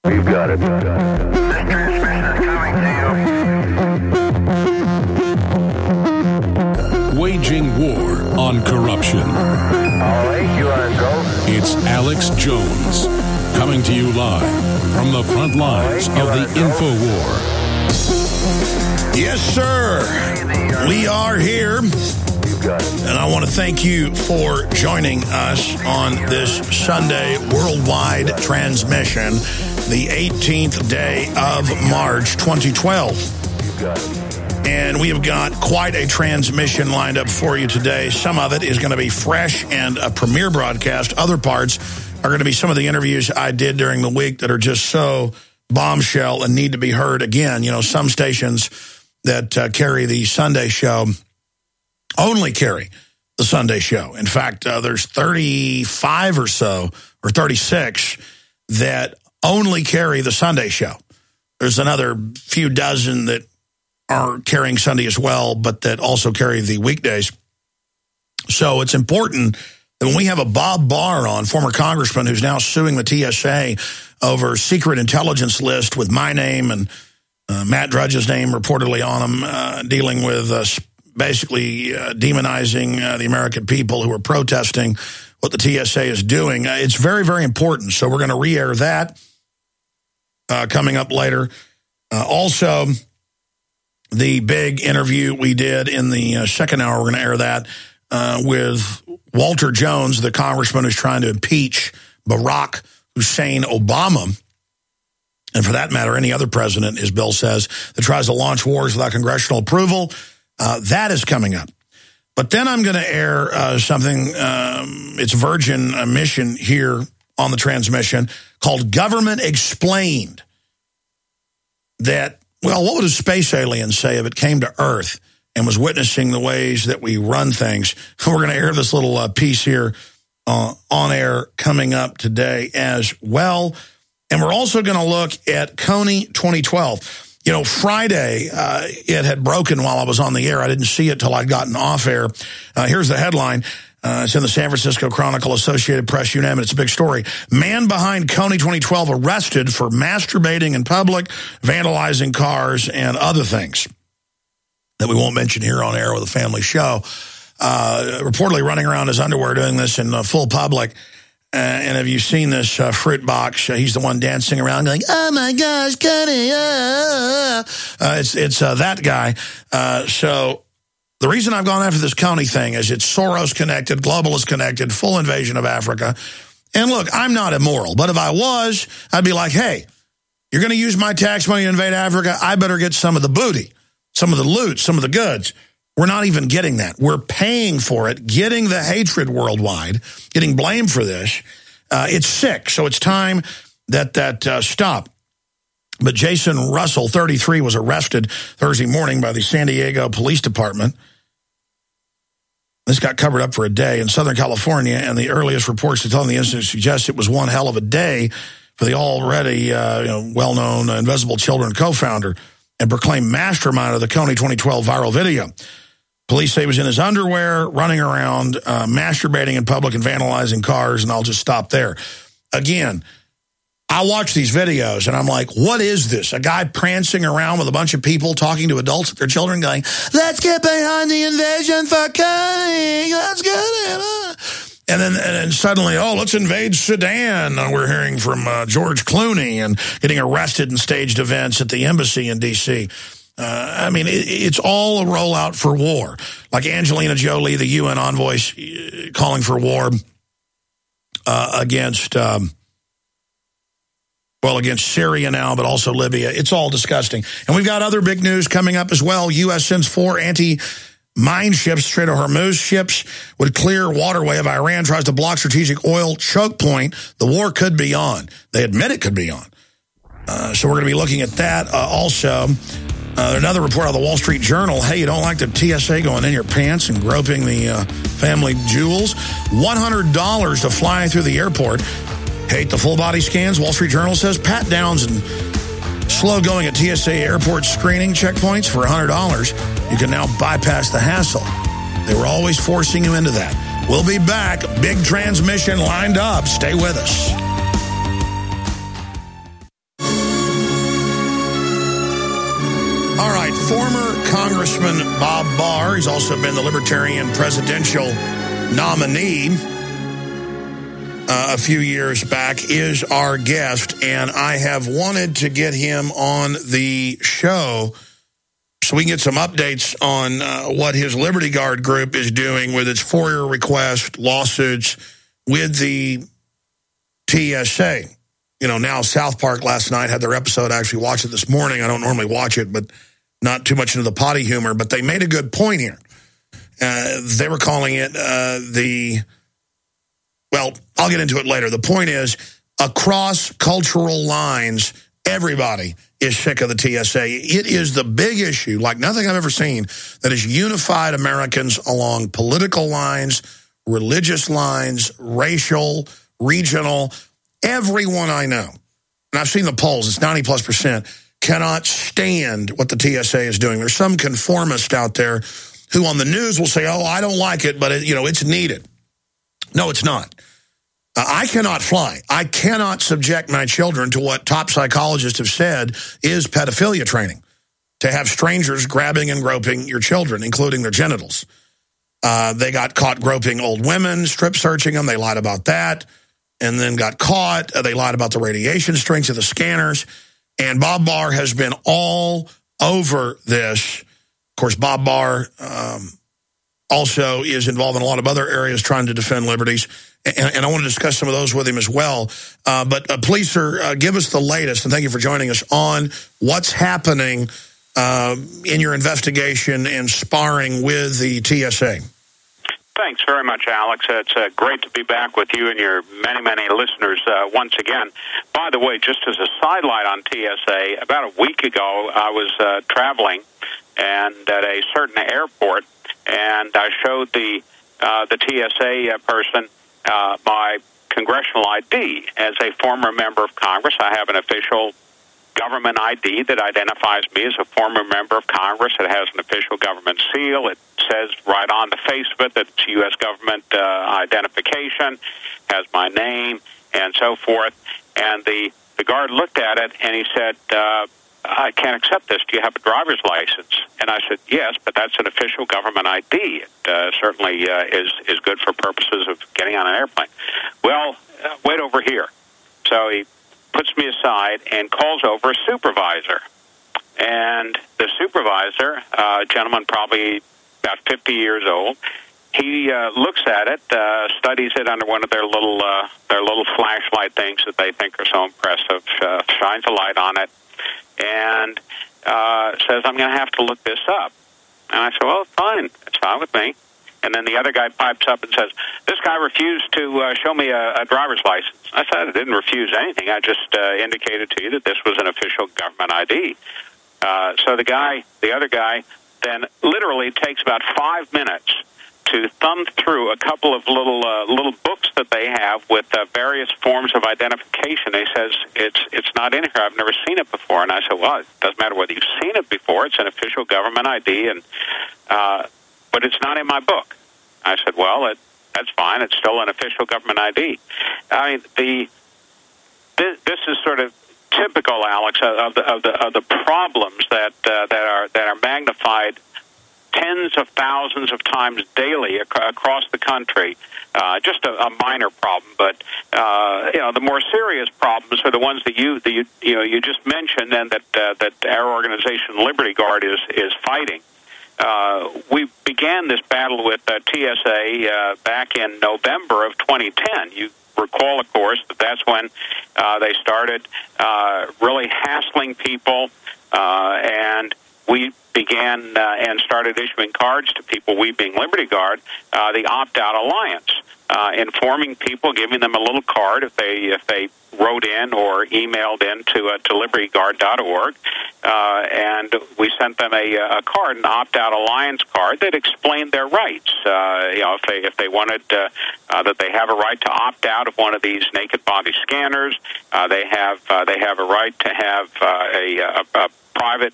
We've got it. This transmission is coming to you. Waging war on corruption. All right, you are go. It's Alex Jones, coming to you live from the front lines of the InfoWar. Yes, sir. We are here. And I want to thank you for joining us on this Sunday worldwide transmission, the 18th day of March 2012. And we have got quite a transmission lined up for you today. Some of it is going to be fresh and a premiere broadcast. Other parts are going to be some of the interviews I did during the week that are just so bombshell and need to be heard again. You know, some stations that carry the Sunday show only carry the Sunday show. In fact, there's 35 or so, or 36, that only carry the Sunday show. There's another few dozen that are carrying Sunday as well, but that also carry the weekdays. So it's important that when we have a Bob Barr on, former congressman who's now suing the TSA over secret intelligence list with my name and Matt Drudge's name reportedly on them, dealing with basically demonizing the American people who are protesting what the TSA is doing. It's very, very important. So we're going to re-air that coming up later. Also, the big interview we did in the second hour, we're going to air that with Walter Jones, the congressman who's trying to impeach Barack Hussein Obama, and for that matter, any other president, as Bill says, that tries to launch wars without congressional approval. That is coming up. But then I'm going to air something, it's Virgin mission here on the transmission, called Government Explained. That, well, what would a space alien say if it came to Earth and was witnessing the ways that we run things? We're going to air this little piece here on air coming up today as well. And we're also going to look at Kony 2012. You know, Friday, it had broken while I was on the air. I didn't see it till I'd gotten off air. Here's the headline. It's in the San Francisco Chronicle, Associated Press, you name it. It's a big story. Man behind Kony 2012 arrested for masturbating in public, vandalizing cars, and other things that we won't mention here on air with a family show. Reportedly running around his underwear doing this in full public. And have you seen this fruit box? He's the one dancing around going, oh my gosh, Kony. It's that guy. So the reason I've gone after this Kony thing is it's Soros connected, globalist connected, full invasion of Africa. And look, I'm not immoral, but if I was, I'd be like, hey, you're going to use my tax money to invade Africa? I better get some of the booty, some of the loot, some of the goods. We're not even getting that. We're paying for it, getting the hatred worldwide, getting blamed for this. It's sick, so it's time that stop. But Jason Russell, 33, was arrested Thursday morning by the San Diego Police Department. This got covered up for a day in Southern California, and the earliest reports to tell the incident suggest it was one hell of a day for the already well-known Invisible Children co-founder and proclaimed mastermind of the Kony 2012 viral video. Police say he was in his underwear, running around, masturbating in public and vandalizing cars, and I'll just stop there. Again, I watch these videos, and I'm like, what is this? A guy prancing around with a bunch of people talking to adults with their children going, let's get behind the invasion for Kony. Let's get it. And then suddenly, let's invade Sudan. We're hearing from George Clooney and getting arrested in staged events at the embassy in D.C., I mean, it's all a rollout for war. Like Angelina Jolie, the UN envoy, calling for war against Syria now, but also Libya. It's all disgusting. And we've got other big news coming up as well. U.S. sends 4 anti-mine ships, Strait of Hormuz ships, would clear waterway of Iran, tries to block strategic oil choke point. The war could be on. They admit it could be on. So we're going to be looking at that also. Another report out of the Wall Street Journal. Hey, you don't like the TSA going in your pants and groping the family jewels? $100 to fly through the airport. Hate the full body scans? Wall Street Journal says pat downs and slow going at TSA airport screening checkpoints for $100. You can now bypass the hassle. They were always forcing you into that. We'll be back. Big transmission lined up. Stay with us. Former Congressman Bob Barr, he's also been the Libertarian presidential nominee a few years back, is our guest, and I have wanted to get him on the show so we can get some updates on what his Liberty Guard group is doing with its FOIA request lawsuits with the TSA. You know, now South Park last night had their episode. I actually watched it this morning. I don't normally watch it, but not too much into the potty humor. But they made a good point here. They were calling it well, I'll get into it later. The point is, across cultural lines, everybody is sick of the TSA. It is the big issue, like nothing I've ever seen, that has unified Americans along political lines, religious lines, racial, regional. Everyone I know, and I've seen the polls, it's 90+%, cannot stand what the TSA is doing. There's some conformist out there who on the news will say, oh, I don't like it, but it's needed. No, it's not. I cannot fly. I cannot subject my children to what top psychologists have said is pedophilia training, to have strangers grabbing and groping your children, including their genitals. They got caught groping old women, strip searching them. They lied about that, and then got caught. They lied about the radiation strengths of the scanners. And Bob Barr has been all over this. Of course, Bob Barr also is involved in a lot of other areas trying to defend liberties. And I want to discuss some of those with him as well. But please, sir, give us the latest, and thank you for joining us, on what's happening in your investigation and sparring with the TSA. Thanks very much, Alex. It's great to be back with you and your many, many listeners once again. By the way, just as a sidelight on TSA, about a week ago, I was traveling and at a certain airport, and I showed the TSA person my congressional ID. As a former member of Congress, I have an official government ID that identifies me as a former member of Congress. It has an official government seal. It says right on the face of it that it's U.S. government identification, has my name, and so forth. And the guard looked at it, and he said, I can't accept this. Do you have a driver's license? And I said, yes, but that's an official government ID. It certainly is good for purposes of getting on an airplane. Well, wait over here. So he puts me aside and calls over a supervisor. And the supervisor, a gentleman probably about 50 years old, he looks at it, studies it under one of their little flashlight things that they think are so impressive, shines a light on it, and says, I'm going to have to look this up. And I said, well, fine. It's fine with me. And then the other guy pipes up and says, this guy refused to show me a driver's license. I said, I didn't refuse anything. I just indicated to you that this was an official government ID. So the other guy, then literally takes about 5 minutes to thumb through a couple of little books that they have with various forms of identification. He says, it's not in here. I've never seen it before. And I said, well, it doesn't matter whether you've seen it before. It's an official government ID, and but it's not in my book. I said, well, that's fine. It's still an official government ID. I mean, this is sort of typical, Alex, of the problems that are magnified tens of thousands of times daily across the country. Just a minor problem, but the more serious problems are the ones that you just mentioned, and that our organization Liberty Guard is fighting. We began this battle with TSA back in November of 2010. You recall, of course, that's when they started really hassling people, and we began and started issuing cards to people, we being Liberty Guard, the Opt-Out Alliance, informing people, giving them a little card if they wrote in or emailed in to libertyguard.org, and we sent them a card, an Opt-Out Alliance card that explained their rights. If they wanted that they have a right to opt out of one of these naked body scanners, they have a right to have a private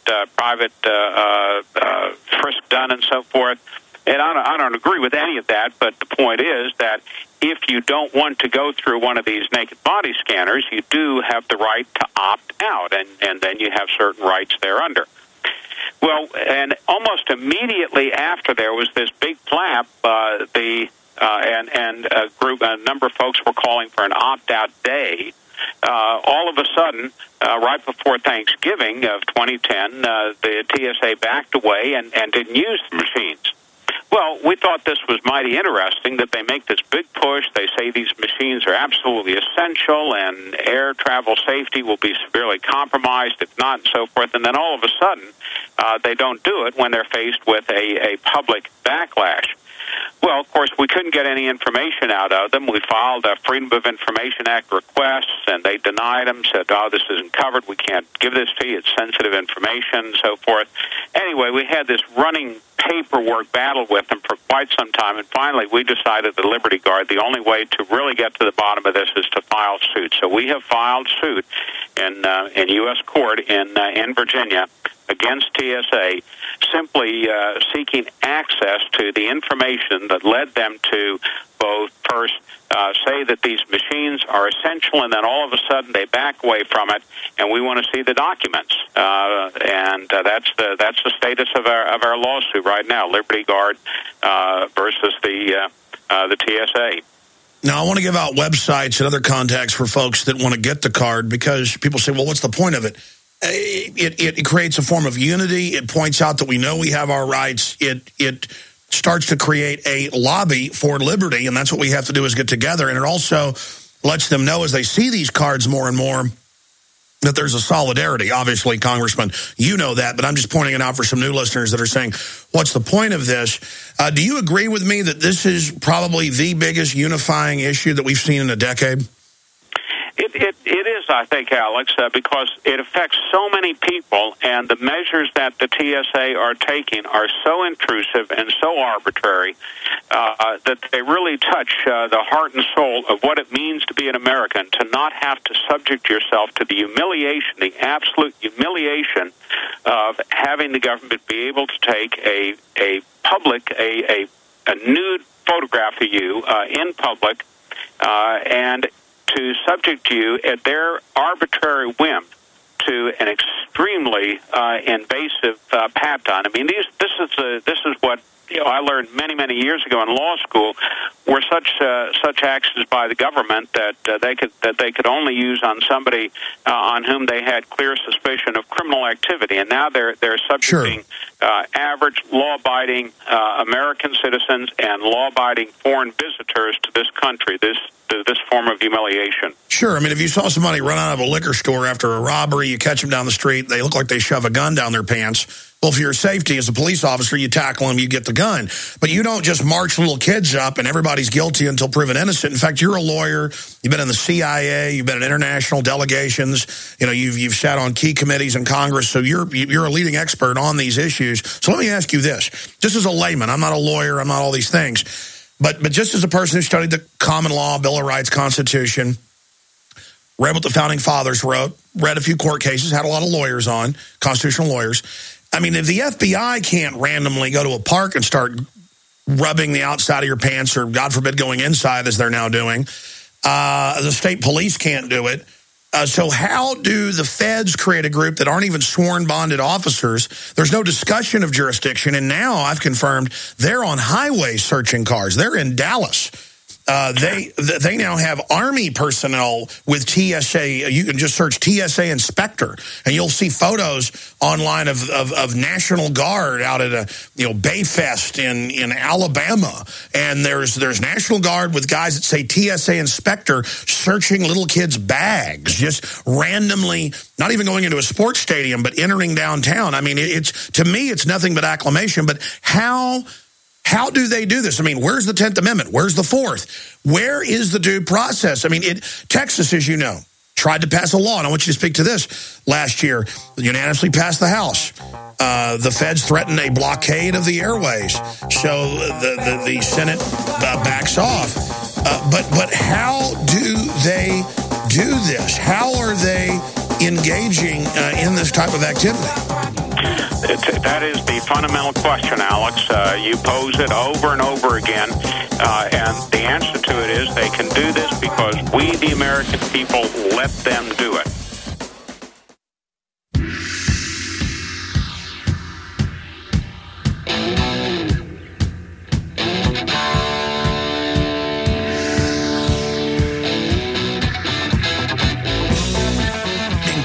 frisk done and so forth. And I don't agree with any of that, but the point is that if you don't want to go through one of these naked body scanners, you do have the right to opt out, and then you have certain rights thereunder. Well, and almost immediately after there was this big flap, a number of folks were calling for an opt-out day. All of a sudden, right before Thanksgiving of 2010, the TSA backed away and didn't use the machines. Well, we thought this was mighty interesting that they make this big push. They say these machines are absolutely essential and air travel safety will be severely compromised if not, and so forth. And then all of a sudden, they don't do it when they're faced with a public backlash. Well, of course, we couldn't get any information out of them. We filed a Freedom of Information Act requests, and they denied them, said, oh, this isn't covered, we can't give this to you, it's sensitive information, and so forth. Anyway, we had this running paperwork battle with them for quite some time, and finally we decided the Liberty Guard, the only way to really get to the bottom of this is to file suit. So we have filed suit in U.S. court in Virginia against TSA, simply seeking access to the information that led them to both first say that these machines are essential, and then all of a sudden they back away from it, and we want to see the documents. And that's the status of our lawsuit right now, Liberty Guard versus the TSA. Now, I want to give out websites and other contacts for folks that want to get the card, because people say, well, what's the point of it? It creates a form of unity. It points out that we know we have our rights. It starts to create a lobby for liberty, and that's what we have to do is get together. And it also lets them know as they see these cards more and more that there's a solidarity. Obviously, Congressman, you know that, but I'm just pointing it out for some new listeners that are saying, what's the point of this? Do you agree with me that this is probably the biggest unifying issue that we've seen in a decade? It is, I think, Alex, because it affects so many people, and the measures that the TSA are taking are so intrusive and so arbitrary that they really touch the heart and soul of what it means to be an American, to not have to subject yourself to the humiliation, the absolute humiliation of having the government be able to take a nude photograph of you in public and to subject you at their arbitrary whim to an extremely invasive pat-down. I mean, this is what I learned many years ago in law school, were such actions by the government that they could only use on somebody on whom they had clear suspicion of criminal activity, and now they're subjecting average law-abiding American citizens and law-abiding foreign visitors to this country. This form of humiliation. Sure. I mean, if you saw somebody run out of a liquor store after a robbery, you catch them down the street, they look like they shove a gun down their pants. Well, for your safety as a police officer, you tackle them, you get the gun. But you don't just march little kids up and everybody's guilty until proven innocent. In fact, you're a lawyer. You've been in the CIA. You've been in international delegations. You know, you've sat on key committees in Congress. So you're a leading expert on these issues. So let me ask you this. Just as a layman, I'm not a lawyer. I'm not all these things. But just as a person who studied the common law, Bill of Rights, Constitution, read what the Founding Fathers wrote, read a few court cases, had a lot of lawyers on, constitutional lawyers. I mean, if the FBI can't randomly go to a park and start rubbing the outside of your pants or, God forbid, going inside as they're now doing, the state police can't do it. So how do the feds create a group that aren't even sworn bonded officers? There's no discussion of jurisdiction. And now I've confirmed they're on highways searching cars. They're in Dallas. They now have Army personnel with TSA. You can just search TSA inspector, and you'll see photos online of National Guard out at a Bayfest in Alabama, and there's National Guard with guys that say TSA inspector searching little kids' bags, just randomly, not even going into a sports stadium, but entering downtown. I mean, to me, it's nothing but acclamation. But how do they do this? I mean, where's the 10th Amendment? Where's the 4th? Where is the due process? I mean, Texas, as you know, tried to pass a law, and I want you to speak to this. Last year, unanimously passed the House. The feds threatened a blockade of the airways, so the Senate backs off. But how do they do this? How are they engaging in this type of activity? That is the fundamental question, Alex. You pose it over and over again, and the answer to it is they can do this because we, the American people, let them do it.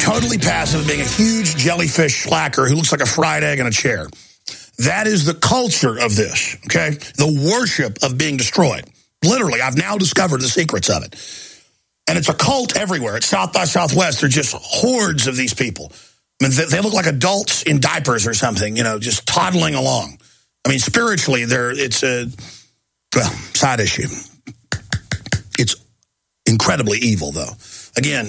totally passive, being a huge jellyfish slacker who looks like a fried egg in a chair. That is the culture of this, okay? The worship of being destroyed. Literally, I've now discovered the secrets of it. And it's a cult everywhere. At South by Southwest, they're just hordes of these people. I mean, they look like adults in diapers or something, just toddling along. I mean, spiritually, it's a side issue. It's incredibly evil, though. Again,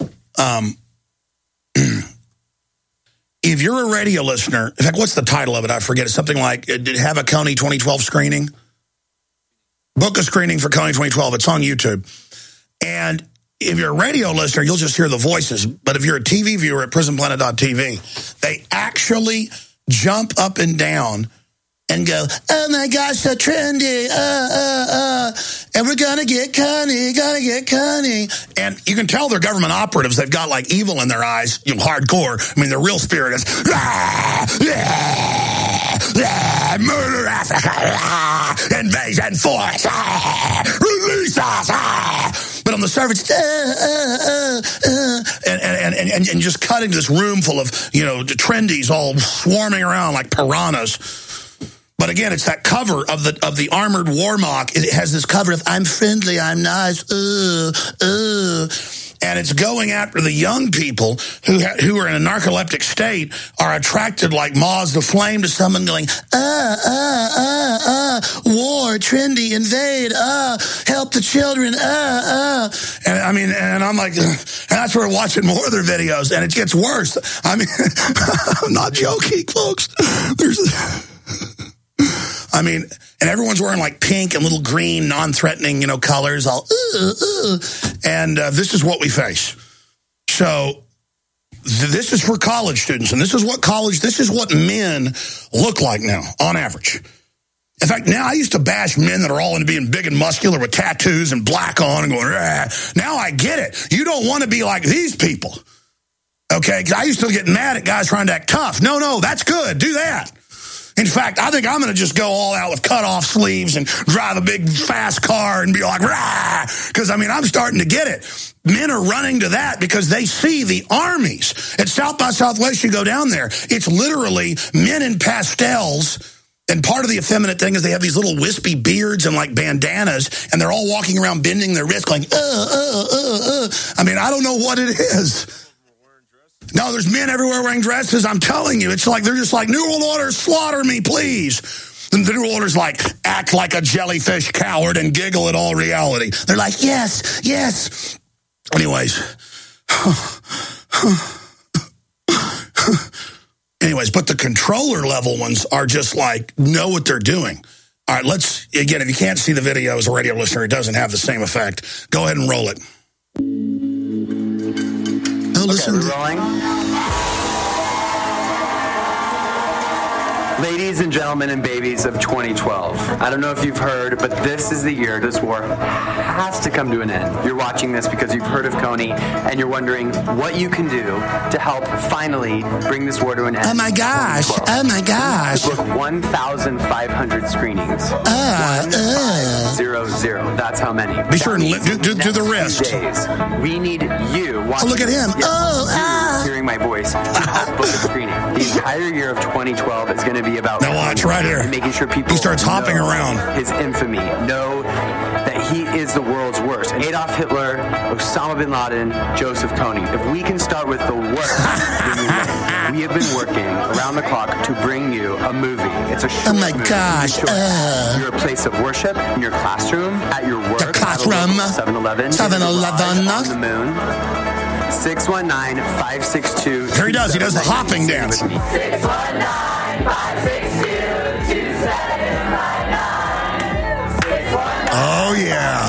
if you're a radio listener, in fact, what's the title of it? I forget. It's something like, did it have a Kony 2012 screening? Book a screening for Kony 2012. It's on YouTube. And if you're a radio listener, you'll just hear the voices. But if you're a TV viewer at prisonplanet.tv, they actually jump up and down and go, oh my gosh, so trendy, and we're gonna get Kony. And you can tell they're government operatives. They've got like evil in their eyes, hardcore. I mean, their real spirit is, murder Africa, invasion force, release us. But on the surface, and just cutting this room full of, trendies all swarming around like piranhas. But again, it's that cover of the armored warmock. It has this cover of I'm friendly, I'm nice, and it's going after the young people who are in a narcoleptic state, are attracted like moths to flame to someone going, war, trendy, invade, help the children, And I mean, and I'm like, and that's where we're watching more of their videos, and it gets worse. I mean, I'm not joking, folks. And everyone's wearing like pink and little green, non-threatening, colors, all, and this is what we face. So this is for college students, and this is what men look like now, on average. In fact, now I used to bash men that are all into being big and muscular with tattoos and black on and going, rah. Now I get it. You don't want to be like these people, okay? Because I used to get mad at guys trying to act tough. No, that's good. Do that. In fact, I think I'm going to just go all out with cut-off sleeves and drive a big, fast car and be like, rah! Because, I'm starting to get it. Men are running to that because they see the armies. At South by Southwest, you go down there, it's literally men in pastels. And part of the effeminate thing is they have these little wispy beards and like bandanas, and they're all walking around bending their wrists going, I don't know what it is. No, there's men everywhere wearing dresses. I'm telling you, it's like they're just like, New World Order, slaughter me, please. And the New World Order's like, act like a jellyfish coward and giggle at all reality. They're like, yes. Anyways, but the controller level ones are just like, know what they're doing. All right, again, if you can't see the video as a radio listener, it doesn't have the same effect. Go ahead and roll it. Okay, we're rolling. Ladies and gentlemen and babies of 2012, I don't know if you've heard, but this is the year this war has to come to an end. You're watching this because you've heard of Kony, and you're wondering what you can do to help finally bring this war to an end. Oh my gosh. Book 1,500 screenings. 1,500. That's how many. Be sure and do the rest. Days, we need you watching. Oh, look at him. Hearing my voice. Book a screening. The entire year of 2012 is going to be about now watch right here. Making sure people he starts hopping around. His infamy, know that he is the world's worst. Adolf Hitler, Osama bin Laden, Joseph Kony. If we can start with the worst, we have been working around the clock to bring you a movie. It's a short movie. Gosh. You're a place of worship, in your classroom, at your work, the classroom, 7-Eleven, on the moon. 619-562. Here he does. He does the hopping dance. 619-562-2759. Oh yeah.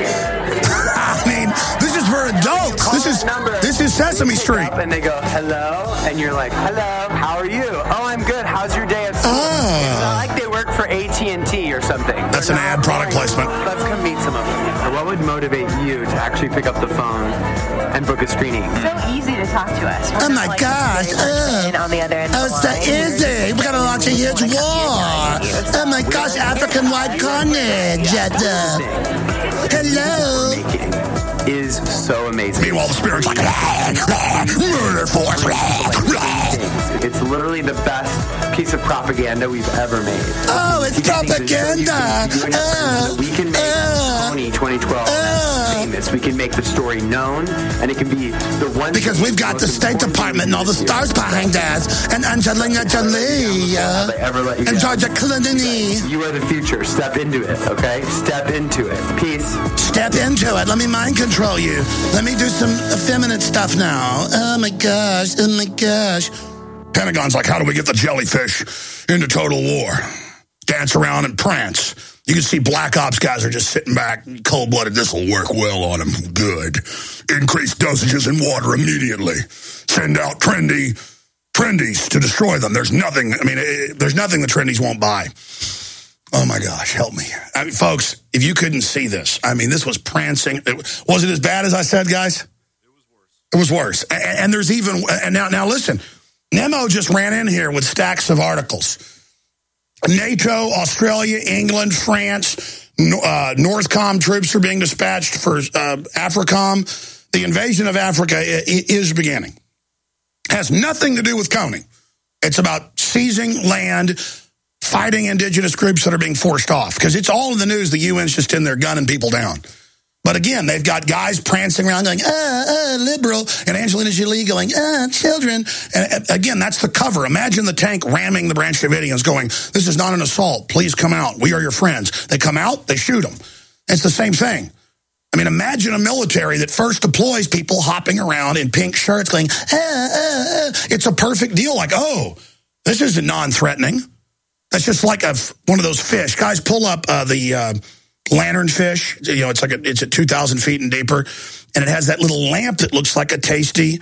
This is for adults. This is Sesame Street. And they go, hello, and you're like, hello, how are you? Oh, I'm good. How's your day at school? It's not like they work for AT&T or something. That's an ad product placement. Let's come meet some of them. What would motivate you to actually pick up the phone and book a screening? It's so easy to talk to us. Oh my gosh. On the other end. Oh, it's so easy. We're going to launch a huge war. Oh my gosh, African-wide carnage. Hello. Is so amazing. Meanwhile, the spirit's like, murder literally the best piece of propaganda we've ever made. Oh, it's propaganda. We can make Kony 2012 famous. We can make the story known, and it can be the one. Because we've got the State Department and all the stars behind us, and Angelina Jolie, and Georgia Clooney. You are the future. Step into it, okay? Step into it. Peace. Step into it. Let me mind control you. Let me do some effeminate stuff now. Oh my gosh. Oh my gosh. Pentagon's like, how do we get the jellyfish into total war? Dance around and prance. You can see Black Ops guys are just sitting back, cold-blooded. This will work well on them. Good. Increase dosages in water immediately. Send out trendies to destroy them. There's nothing the trendies won't buy. Oh, my gosh, help me. I mean, folks, if you couldn't see this, I mean, this was prancing. Was it as bad as I said, guys? It was worse. And there's even, and now listen, Nemo just ran in here with stacks of articles. NATO, Australia, England, France, Northcom troops are being dispatched for AFRICOM. The invasion of Africa is beginning. Has nothing to do with Kony. It's about seizing land, fighting indigenous groups that are being forced off. Because it's all in the news. The UN's just in there gunning people down. But again, they've got guys prancing around going, liberal, and Angelina Jolie going, children. And again, that's the cover. Imagine the tank ramming the Branch Davidians going, this is not an assault. Please come out. We are your friends. They come out, they shoot them. It's the same thing. I mean, imagine a military that first deploys people hopping around in pink shirts going, It's a perfect deal. Like, this isn't non-threatening. That's just like one of those fish. Guys, pull up the lanternfish. You know, it's at 2,000 feet and deeper, and it has that little lamp that looks like a tasty.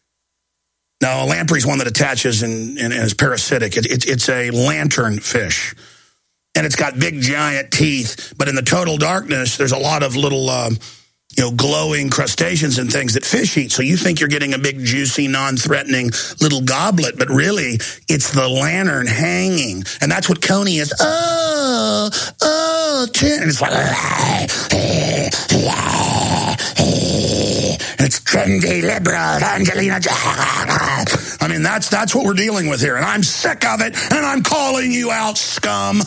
No, a lamprey's one that attaches and is parasitic. It's a lanternfish, and it's got big giant teeth. But in the total darkness, there's a lot of little glowing crustaceans and things that fish eat. So you think you're getting a big, juicy, non-threatening little goblet, but really it's the lantern hanging. And that's what Kony is. And it's like, and it's trendy, liberal, Angelina. I mean, that's what we're dealing with here. And I'm sick of it, and I'm calling you out, scum.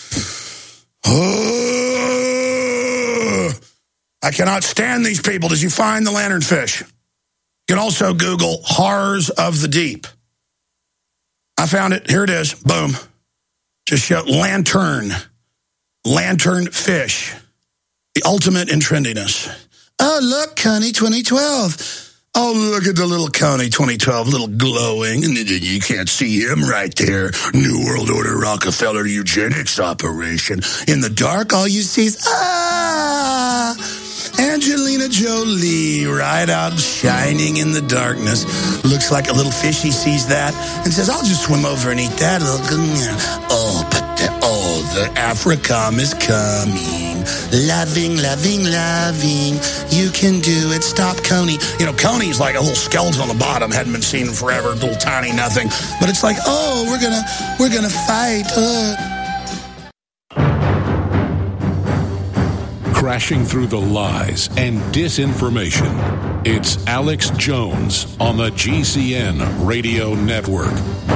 I cannot stand these people. Did you find the lanternfish? You can also Google horrors of the deep. I found it. Here it is. Boom. Just show lanternfish. The ultimate in trendiness. Oh, look, Kony 2012. Oh, look at the little Kony 2012, little glowing. And you can't see him right there. New World Order Rockefeller eugenics operation. In the dark, all you see is, Angelina Jolie right out shining in the darkness. Looks like a little fishy sees that and says, I'll just swim over and eat that. The AFRICOM is coming. Loving. You can do it. Stop Kony. You know, Kony's like a little skeleton on the bottom. Hadn't been seen in forever. Little tiny nothing. But it's like, we're gonna fight. Crashing through the lies and disinformation. It's Alex Jones on the GCN Radio Network.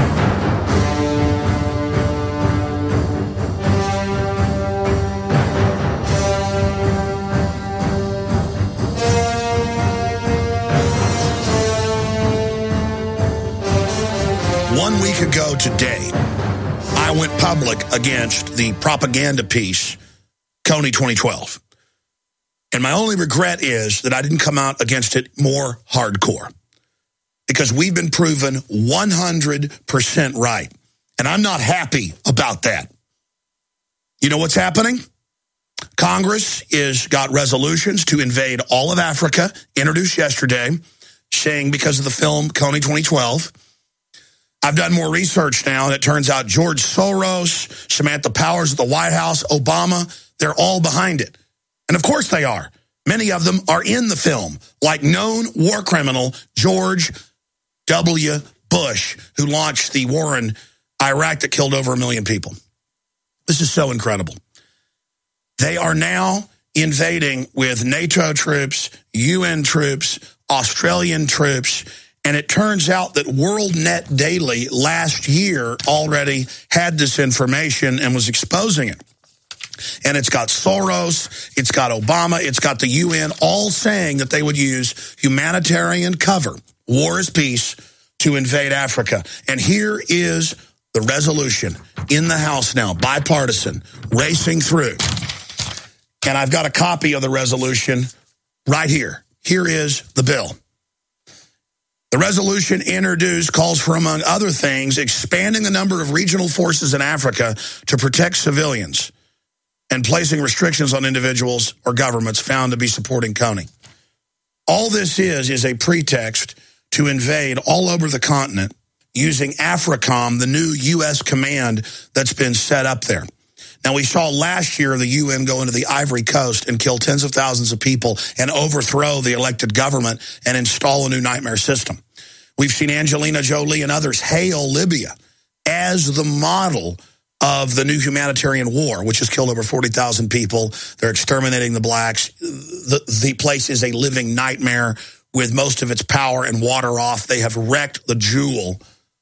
One week ago today, I went public against the propaganda piece, Kony 2012. And my only regret is that I didn't come out against it more hardcore. Because we've been proven 100% right. And I'm not happy about that. You know what's happening? Congress got resolutions to invade all of Africa, introduced yesterday, saying because of the film Kony 2012. I've done more research now, and it turns out George Soros, Samantha Powers at the White House, Obama, they're all behind it. And of course they are. Many of them are in the film, like known war criminal George W. Bush, who launched the war in Iraq that killed over 1 million people. This is so incredible. They are now invading with NATO troops, UN troops, Australian troops, And it turns out that WorldNet Daily last year already had this information and was exposing it. And it's got Soros, it's got Obama, it's got the UN all saying that they would use humanitarian cover, war is peace, to invade Africa. And here is the resolution in the House now, bipartisan, racing through. And I've got a copy of the resolution right here. Here is the bill. The resolution introduced calls for, among other things, expanding the number of regional forces in Africa to protect civilians and placing restrictions on individuals or governments found to be supporting Kony. All this is a pretext to invade all over the continent using AFRICOM, the new U.S. command that's been set up there. Now, we saw last year the UN go into the Ivory Coast and kill tens of thousands of people and overthrow the elected government and install a new nightmare system. We've seen Angelina Jolie and others hail Libya as the model of the new humanitarian war, which has killed over 40,000 people. They're exterminating the blacks. The place is a living nightmare with most of its power and water off. They have wrecked the jewel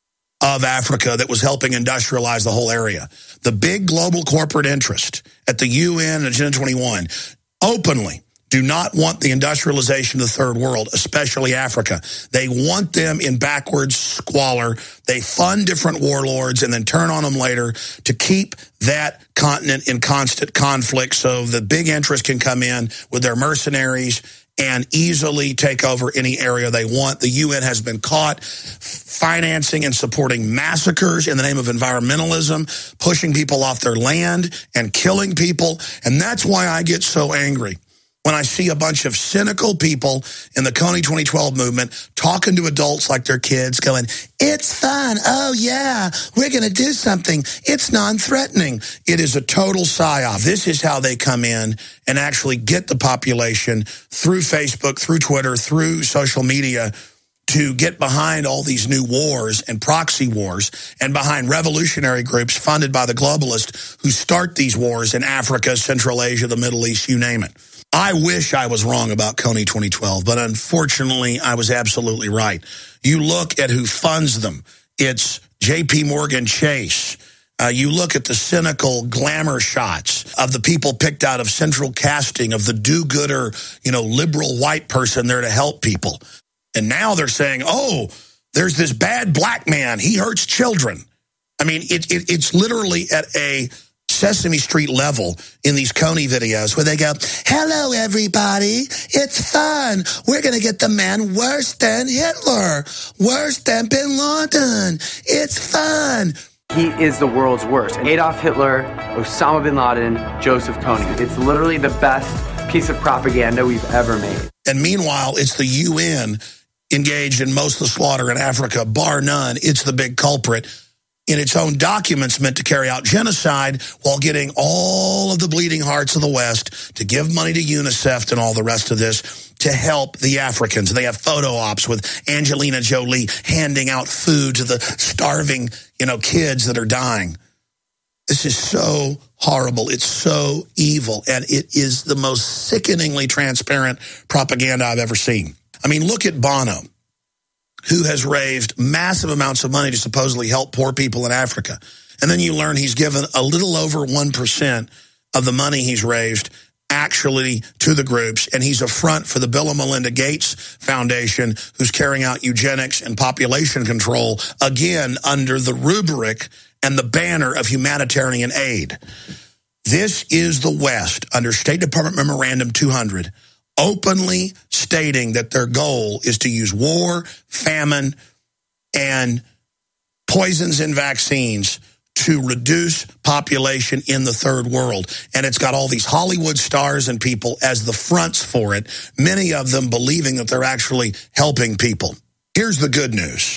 of Africa that was helping industrialize the whole area. The big global corporate interest at the UN and Agenda 21 openly do not want the industrialization of the third world, especially Africa. They want them in backwards squalor. They fund different warlords and then turn on them later to keep that continent in constant conflict so the big interest can come in with their mercenaries and easily take over any area they want. The UN has been caught financing and supporting massacres in the name of environmentalism, pushing people off their land and killing people. And that's why I get so angry when I see a bunch of cynical people in the Kony 2012 movement talking to adults like they're kids going, it's fun. Oh, yeah, we're going to do something. It's non-threatening. It is a total psyop. This is how they come in and actually get the population through Facebook, through Twitter, through social media to get behind all these new wars and proxy wars and behind revolutionary groups funded by the globalists who start these wars in Africa, Central Asia, the Middle East, you name it. I wish I was wrong about Kony 2012, but unfortunately, I was absolutely right. You look at who funds them. It's J.P. Morgan Chase. You look at the cynical glamour shots of the people picked out of central casting of the do-gooder, liberal white person there to help people. And now they're saying, oh, there's this bad black man. He hurts children. I mean, it's literally at a Sesame Street level in these Kony videos where they go, hello, everybody. It's fun. We're going to get the man worse than Hitler, worse than Bin Laden. It's fun. He is the world's worst. Adolf Hitler, Osama bin Laden, Joseph Kony. It's literally the best piece of propaganda we've ever made. And meanwhile, it's the UN engaged in most of the slaughter in Africa, bar none. It's the big culprit in its own documents meant to carry out genocide while getting all of the bleeding hearts of the West to give money to UNICEF and all the rest of this to help the Africans. They have photo ops with Angelina Jolie handing out food to the starving, kids that are dying. This is so horrible. It's so evil. And it is the most sickeningly transparent propaganda I've ever seen. I mean, look at Bono, who has raised massive amounts of money to supposedly help poor people in Africa. And then you learn he's given a little over 1% of the money he's raised actually to the groups, and he's a front for the Bill and Melinda Gates Foundation, who's carrying out eugenics and population control, again, under the rubric and the banner of humanitarian aid. This is the West, under State Department Memorandum 200, openly stating that their goal is to use war, famine, and poisons in vaccines to reduce population in the third world. And it's got all these Hollywood stars and people as the fronts for it, many of them believing that they're actually helping people. Here's the good news.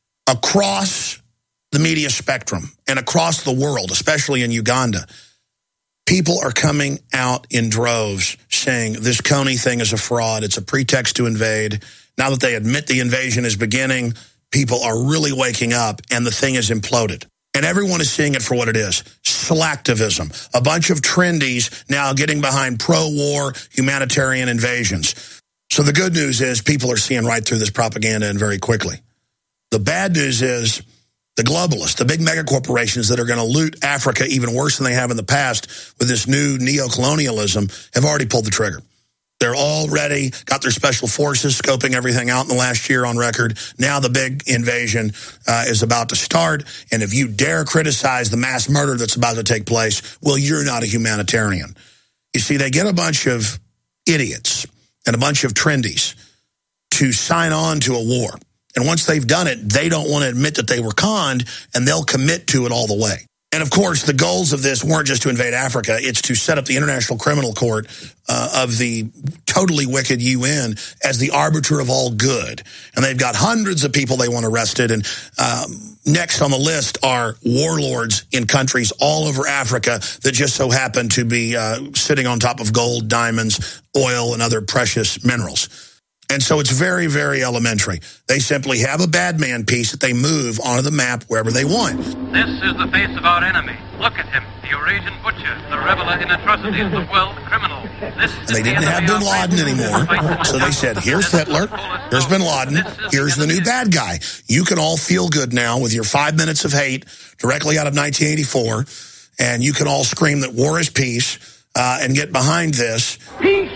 Across the media spectrum and across the world, especially in Uganda, people are coming out in droves saying this Kony thing is a fraud. It's a pretext to invade. Now that they admit the invasion is beginning, people are really waking up and the thing is imploded. And everyone is seeing it for what it is. Slacktivism. A bunch of trendies now getting behind pro-war humanitarian invasions. So the good news is people are seeing right through this propaganda and very quickly. The bad news is the globalists, the big mega corporations that are going to loot Africa even worse than they have in the past with this new neo-colonialism have already pulled the trigger. They're all ready, got their special forces scoping everything out in the last year on record. Now the big invasion is about to start. And if you dare criticize the mass murder that's about to take place, well, you're not a humanitarian. You see, they get a bunch of idiots and a bunch of trendies to sign on to a war. And once they've done it, they don't want to admit that they were conned, and they'll commit to it all the way. And, of course, the goals of this weren't just to invade Africa. It's to set up the International Criminal Court of the totally wicked UN as the arbiter of all good. And they've got hundreds of people they want arrested. And next on the list are warlords in countries all over Africa that just so happen to be sitting on top of gold, diamonds, oil, and other precious minerals. And so it's very, very elementary. They simply have a bad man piece that they move onto the map wherever they want. This is the face of our enemy. Look at him, the Eurasian butcher, the reveler in atrocities, the world criminal. They didn't have Bin Laden anymore, so they said, here's Hitler, here's Bin Laden, here's the new bad guy. You can all feel good now with your 5 minutes of hate directly out of 1984, and you can all scream that war is peace and get behind this. Peace!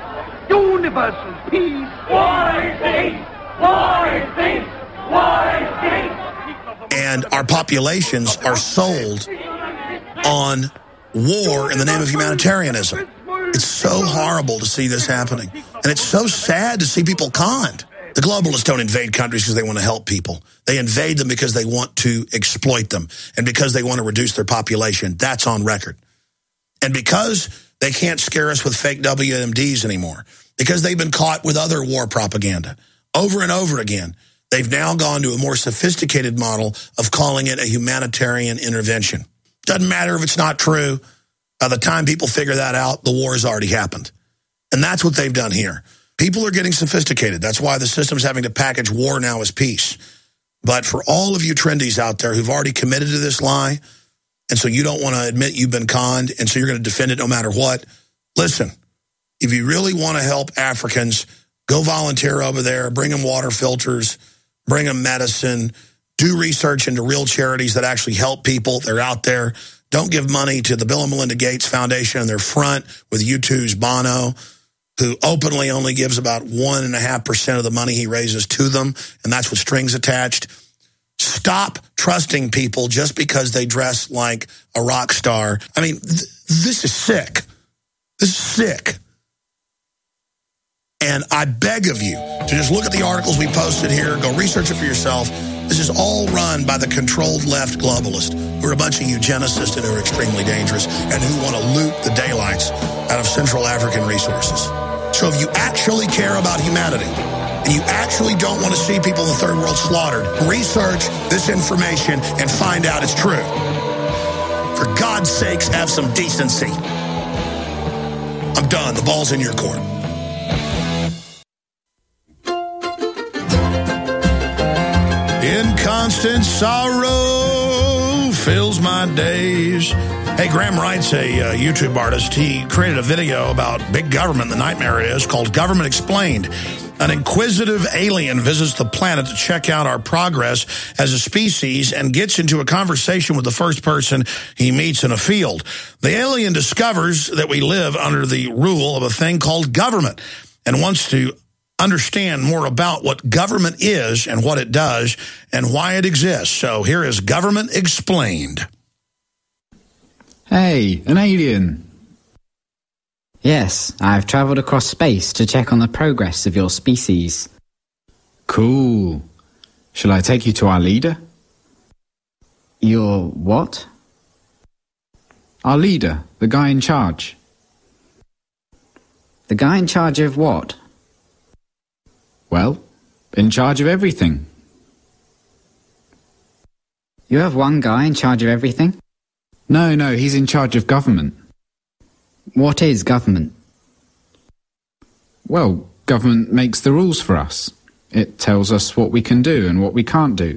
Universal peace! War is peace! War is peace! War is peace! And our populations are sold on war in the name of humanitarianism. It's so horrible to see this happening. And it's so sad to see people conned. The globalists don't invade countries because they want to help people. They invade them because they want to exploit them and because they want to reduce their population. That's on record. And because they can't scare us with fake WMDs anymore, because they've been caught with other war propaganda over and over again, they've now gone to a more sophisticated model of calling it a humanitarian intervention. Doesn't matter if it's not true. By the time people figure that out, the war has already happened. And that's what they've done here. People are getting sophisticated. That's why the system's having to package war now as peace. But for all of you trendies out there who've already committed to this lie, and so you don't want to admit you've been conned, and so you're going to defend it no matter what, listen, if you really want to help Africans, go volunteer over there, bring them water filters, bring them medicine, do research into real charities that actually help people. They're out there. Don't give money to the Bill and Melinda Gates Foundation in their front with U2's Bono, who openly only gives about 1.5% of the money he raises to them, and that's with strings attached. Stop trusting people just because they dress like a rock star. I mean, this is sick. This is sick. And I beg of you to just look at the articles we posted here, go research it for yourself. This is all run by the controlled left globalists, who are a bunch of eugenicists and who are extremely dangerous and who want to loot the daylights out of Central African resources. So if you actually care about humanity, and you actually don't want to see people in the third world slaughtered, research this information and find out it's true. For God's sakes, have some decency. I'm done. The ball's in your court. In constant sorrow fills my days. Hey, Graham Wright's a YouTube artist. He created a video about big government, the nightmare it is, called Government Explained. An inquisitive alien visits the planet to check out our progress as a species and gets into a conversation with the first person he meets in a field. The alien discovers that we live under the rule of a thing called government and wants to understand more about what government is and what it does and why it exists. So here is Government Explained. Hey, an alien. Yes, I've travelled across space to check on the progress of your species. Cool. Shall I take you to our leader? Your what? Our leader, the guy in charge. The guy in charge of what? Well, in charge of everything. You have one guy in charge of everything? No, he's in charge of government. What is government? Well, government makes the rules for us. It tells us what we can do and what we can't do.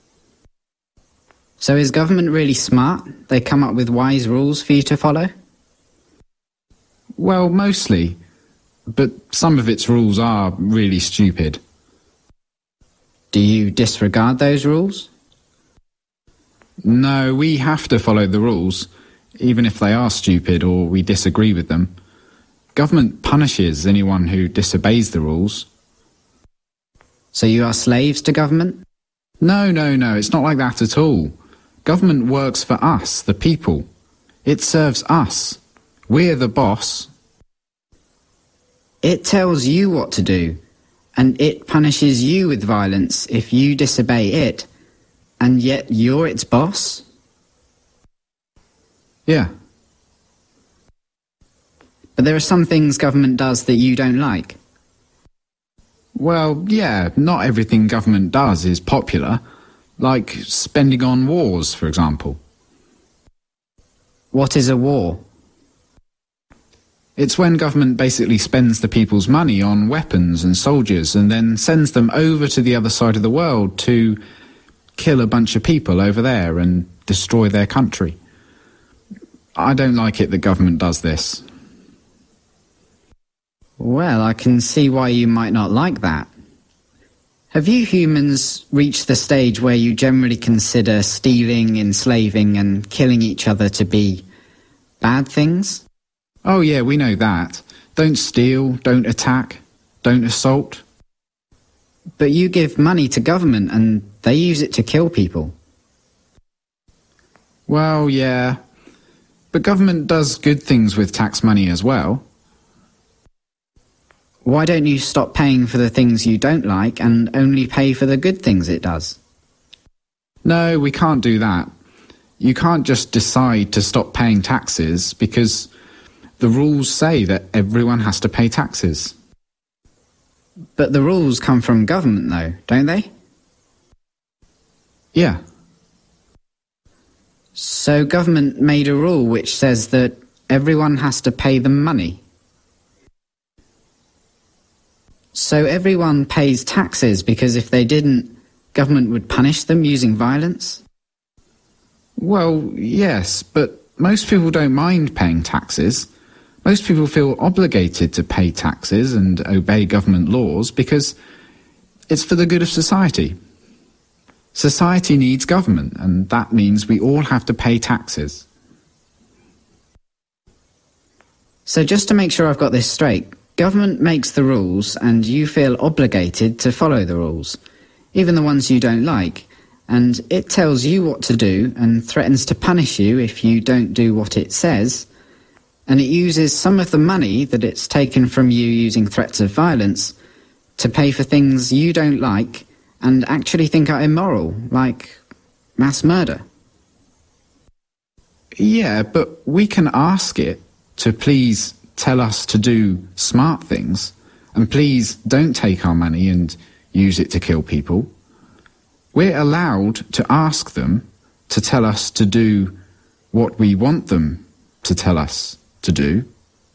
So is government really smart? They come up with wise rules for you to follow? Well, mostly. but some of its rules are really stupid. Do you disregard those rules? No, we have to follow the rules, even if they are stupid or we disagree with them. Government punishes anyone who disobeys the rules. So you are slaves to government? No, it's not like that at all. Government works for us, the people. It serves us. We're the boss. It tells you what to do, and it punishes you with violence if you disobey it, and yet you're its boss? Yeah. But there are some things government does that you don't like. Well, yeah, not everything government does is popular, like spending on wars, for example. What is a war? It's when government basically spends the people's money on weapons and soldiers and then sends them over to the other side of the world to kill a bunch of people over there and destroy their country. I don't like it that government does this. Well, I can see why you might not like that. Have you humans reached the stage where you generally consider stealing, enslaving, and killing each other to be bad things? Oh yeah, we know that. Don't steal, don't attack, don't assault. But you give money to government and they use it to kill people. Well, yeah. But government does good things with tax money as well. Why don't you stop paying for the things you don't like and only pay for the good things it does? No, we can't do that. You can't just decide to stop paying taxes because the rules say that everyone has to pay taxes. But the rules come from government though, don't they? Yeah. So government made a rule which says that everyone has to pay them money. So everyone pays taxes because if they didn't, government would punish them using violence? Well, yes, but most people don't mind paying taxes. Most people feel obligated to pay taxes and obey government laws because it's for the good of society. Society needs government, and that means we all have to pay taxes. So just to make sure I've got this straight, government makes the rules and you feel obligated to follow the rules, even the ones you don't like, and it tells you what to do and threatens to punish you if you don't do what it says, and it uses some of the money that it's taken from you using threats of violence to pay for things you don't like and actually think are immoral, like mass murder. Yeah, but we can ask it to please tell us to do smart things, and please don't take our money and use it to kill people. We're allowed to ask them to tell us to do what we want them to tell us to do.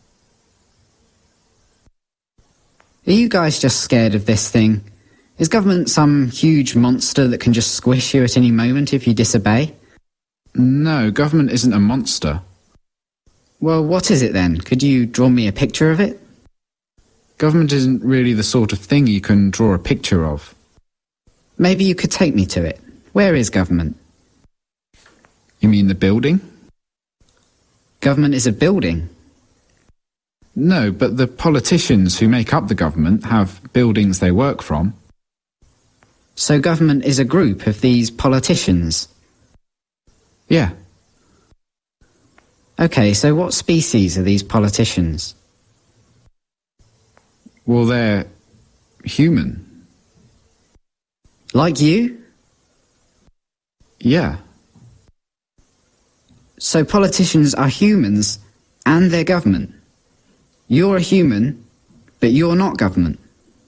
Are you guys just scared of this thing? Is government some huge monster that can just squish you at any moment if you disobey? No, government isn't a monster. Well, what is it then? Could you draw me a picture of it? Government isn't really the sort of thing you can draw a picture of. Maybe you could take me to it. Where is government? You mean the building? Government is a building. No, but the politicians who make up the government have buildings they work from. So government is a group of these politicians? Yeah. Okay, so what species are these politicians? Well, they're human. Like you? Yeah. So politicians are humans and they're government. You're a human, but you're not government.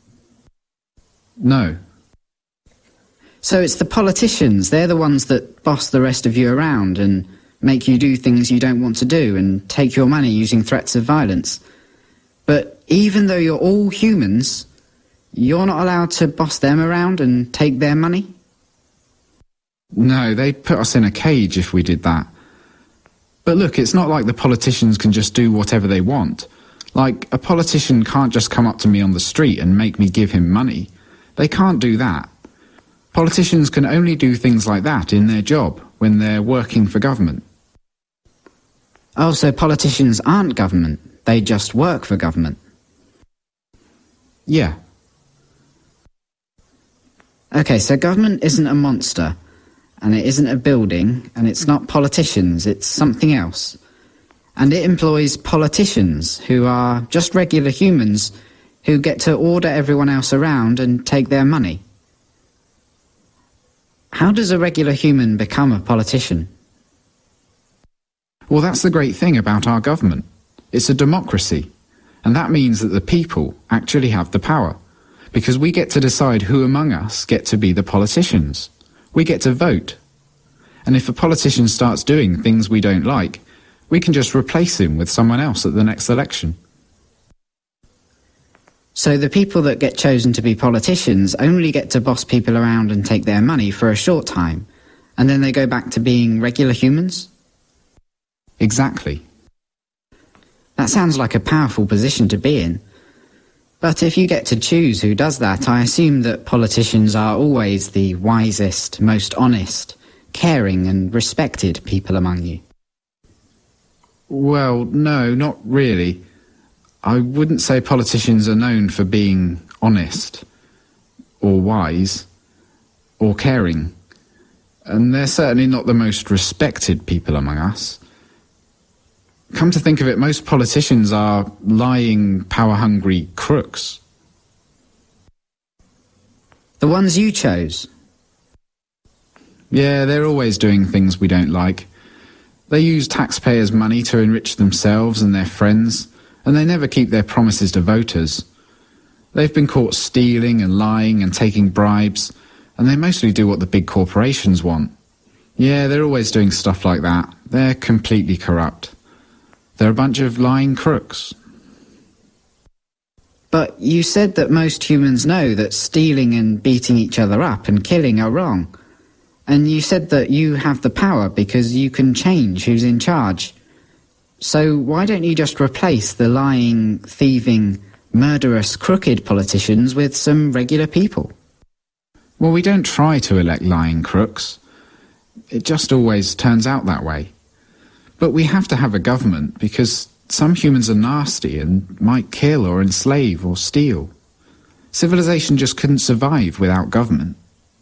No. So it's the politicians, they're the ones that boss the rest of you around and make you do things you don't want to do and take your money using threats of violence. But even though you're all humans, you're not allowed to boss them around and take their money? No, they'd put us in a cage if we did that. But look, it's not like the politicians can just do whatever they want. Like, a politician can't just come up to me on the street and make me give him money. They can't do that. Politicians can only do things like that in their job, when they're working for government. Oh, so politicians aren't government. They just work for government. Yeah. Okay, so government isn't a monster, and it isn't a building, and it's not politicians, it's something else. And it employs politicians, who are just regular humans, who get to order everyone else around and take their money. How does a regular human become a politician? Well, that's the great thing about our government. It's a democracy, and that means that the people actually have the power, because we get to decide who among us get to be the politicians. We get to vote. And if a politician starts doing things we don't like, we can just replace him with someone else at the next election. So the people that get chosen to be politicians only get to boss people around and take their money for a short time, and then they go back to being regular humans? Exactly. That sounds like a powerful position to be in. But if you get to choose who does that, I assume that politicians are always the wisest, most honest, caring and respected people among you. Well, no, not really. I wouldn't say politicians are known for being honest, or wise, or caring. And they're certainly not the most respected people among us. Come to think of it, most politicians are lying, power-hungry crooks. The ones you chose? Yeah, they're always doing things we don't like. They use taxpayers' money to enrich themselves and their friends, and they never keep their promises to voters. They've been caught stealing and lying and taking bribes, and they mostly do what the big corporations want. Yeah, they're always doing stuff like that. They're completely corrupt. They're a bunch of lying crooks. But you said that most humans know that stealing and beating each other up and killing are wrong. And you said that you have the power because you can change who's in charge. So why don't you just replace the lying, thieving, murderous, crooked politicians with some regular people? Well, we don't try to elect lying crooks. It just always turns out that way. But we have to have a government because some humans are nasty and might kill or enslave or steal. Civilization just couldn't survive without government.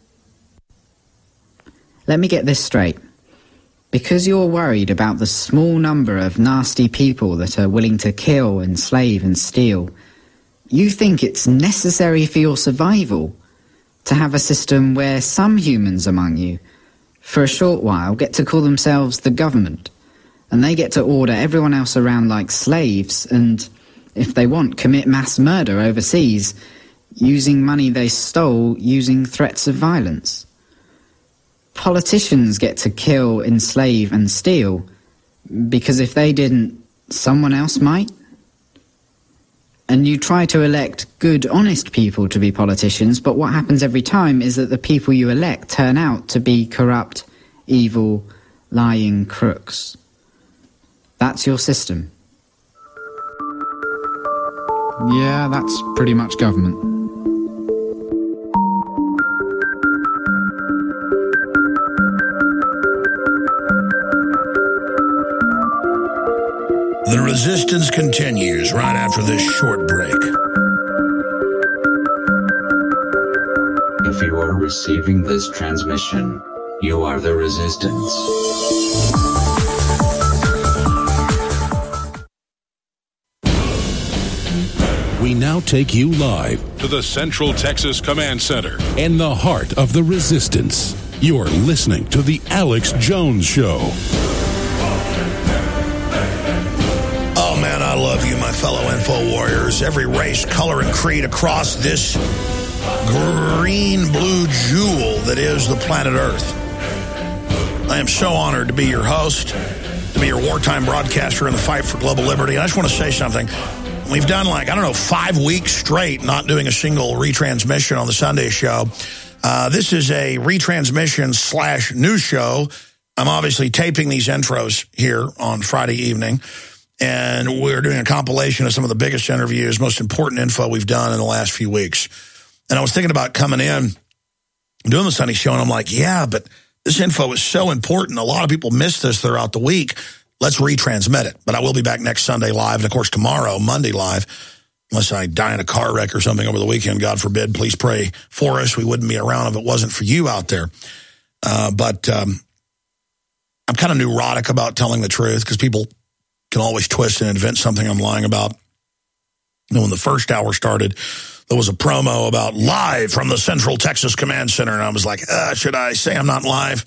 Let me get this straight. Because you're worried about the small number of nasty people that are willing to kill, enslave and steal, you think it's necessary for your survival to have a system where some humans among you, for a short while, get to call themselves the government, and they get to order everyone else around like slaves and, if they want, commit mass murder overseas, using money they stole, using threats of violence. Politicians get to kill, enslave and steal because if they didn't, someone else might. And you try to elect good, honest people to be politicians, but what happens every time is that the people you elect turn out to be corrupt, evil, lying crooks. That's your system. Yeah, that's pretty much government. The resistance continues right after this short break. If you are receiving this transmission, you are the resistance. We now take you live to the Central Texas Command Center in the heart of the resistance. You're listening to The Alex Jones Show. Oh, man, I love you, my fellow info warriors. Every race, color, and creed across this green-blue jewel that is the planet Earth. I am so honored to be your host, to be your wartime broadcaster in the fight for global liberty. And I just want to say something. We've done 5 weeks straight not doing a single retransmission on the Sunday show. This is a retransmission / news show. I'm obviously taping these intros here on Friday evening. And we're doing a compilation of some of the biggest interviews, most important info we've done in the last few weeks. And I was thinking about coming in, doing the Sunday show, and I'm like, yeah, but this info is so important. A lot of people miss this throughout the week. Let's retransmit it. But I will be back next Sunday live, and of course tomorrow, Monday live, unless I die in a car wreck or something over the weekend. God forbid, please pray for us. We wouldn't be around if it wasn't for you out there. But I'm kind of neurotic about telling the truth because people can always twist and invent something I'm lying about. And when the first hour started, there was a promo about live from the Central Texas Command Center, and I was like, should I say I'm not live?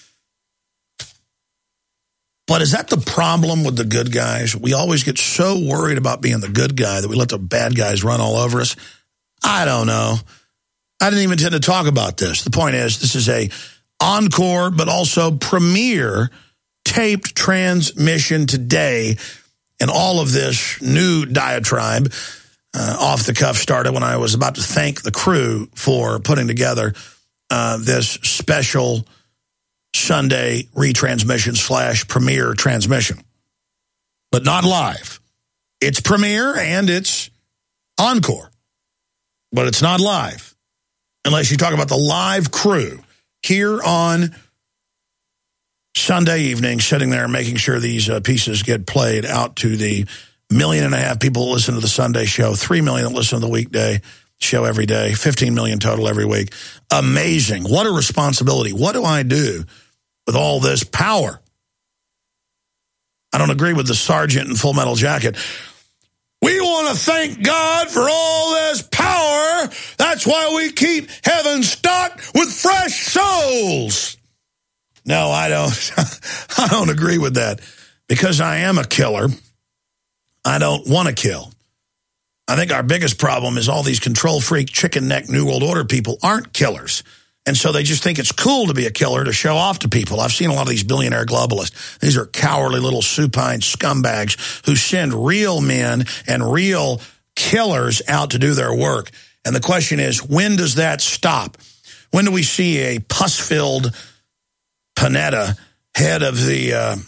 But is that the problem with the good guys? We always get so worried about being the good guy that we let the bad guys run all over us. I don't know. I didn't even intend to talk about this. The point is, this is a encore, but also premiere taped transmission today, and all of this new diatribe off the cuff started when I was about to thank the crew for putting together this special Sunday retransmission / premiere transmission. But not live. It's premiere and it's encore, but it's not live unless you talk about the live crew here on Sunday evening, sitting there making sure these pieces get played out to the 1.5 million people that listen to the Sunday show, 3 million that listen to the weekday show every day, 15 million total every week. Amazing. What a responsibility. What do I do with all this power? I don't agree with the sergeant in Full Metal Jacket. We want to thank God for all this power. That's why we keep heaven stocked with fresh souls. No, I don't. I don't agree with that. Because I am a killer, I don't want to kill. I think our biggest problem is all these control freak, chicken neck, New World Order people aren't killers. And so they just think it's cool to be a killer to show off to people. I've seen a lot of these billionaire globalists. These are cowardly little supine scumbags who send real men and real killers out to do their work. And the question is, when does that stop? When do we see a pus-filled Panetta, head of the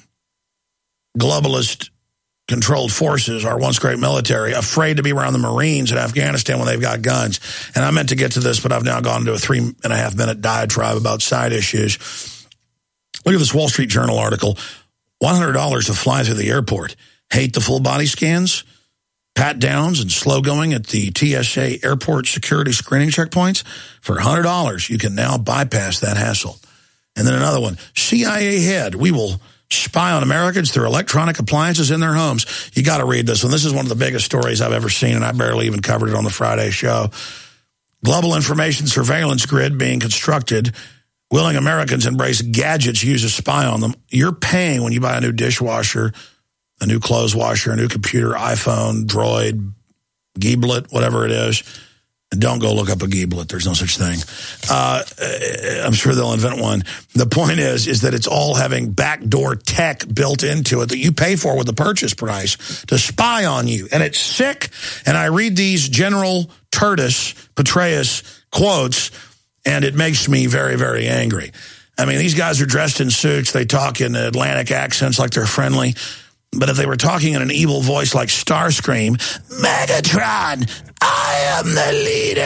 globalist-controlled forces, our once great military, afraid to be around the Marines in Afghanistan when they've got guns? And I meant to get to this, but I've now gone into a 3.5-minute diatribe about side issues. Look at this Wall Street Journal article. $100 to fly through the airport. Hate the full body scans, pat downs, and slow going at the TSA airport security screening checkpoints? For $100, you can now bypass that hassle. And then another one, CIA head, we will spy on Americans through electronic appliances in their homes. You got to read this one. This is one of the biggest stories I've ever seen, and I barely even covered it on the Friday show. Global information surveillance grid being constructed, willing Americans embrace gadgets used to spy on them. You're paying when you buy a new dishwasher, a new clothes washer, a new computer, iPhone, Droid, Geeblet, whatever it is. And don't go look up a Geeblet. There's no such thing. I'm sure they'll invent one. The point is that it's all having backdoor tech built into it that you pay for with the purchase price to spy on you. And it's sick. And I read these General Petraeus quotes, and it makes me very, very angry. I mean, these guys are dressed in suits. They talk in Atlantic accents like they're friendly. But if they were talking in an evil voice like Starscream, Megatron, I am the leader.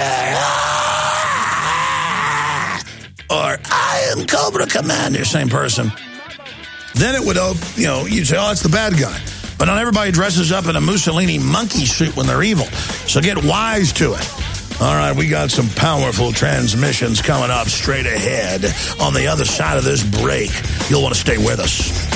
Ah! Or I am Cobra Commander, same person. Then it would, you'd say, oh, it's the bad guy. But not everybody dresses up in a Mussolini monkey suit when they're evil. So get wise to it. All right, we got some powerful transmissions coming up straight ahead on the other side of this break. You'll want to stay with us.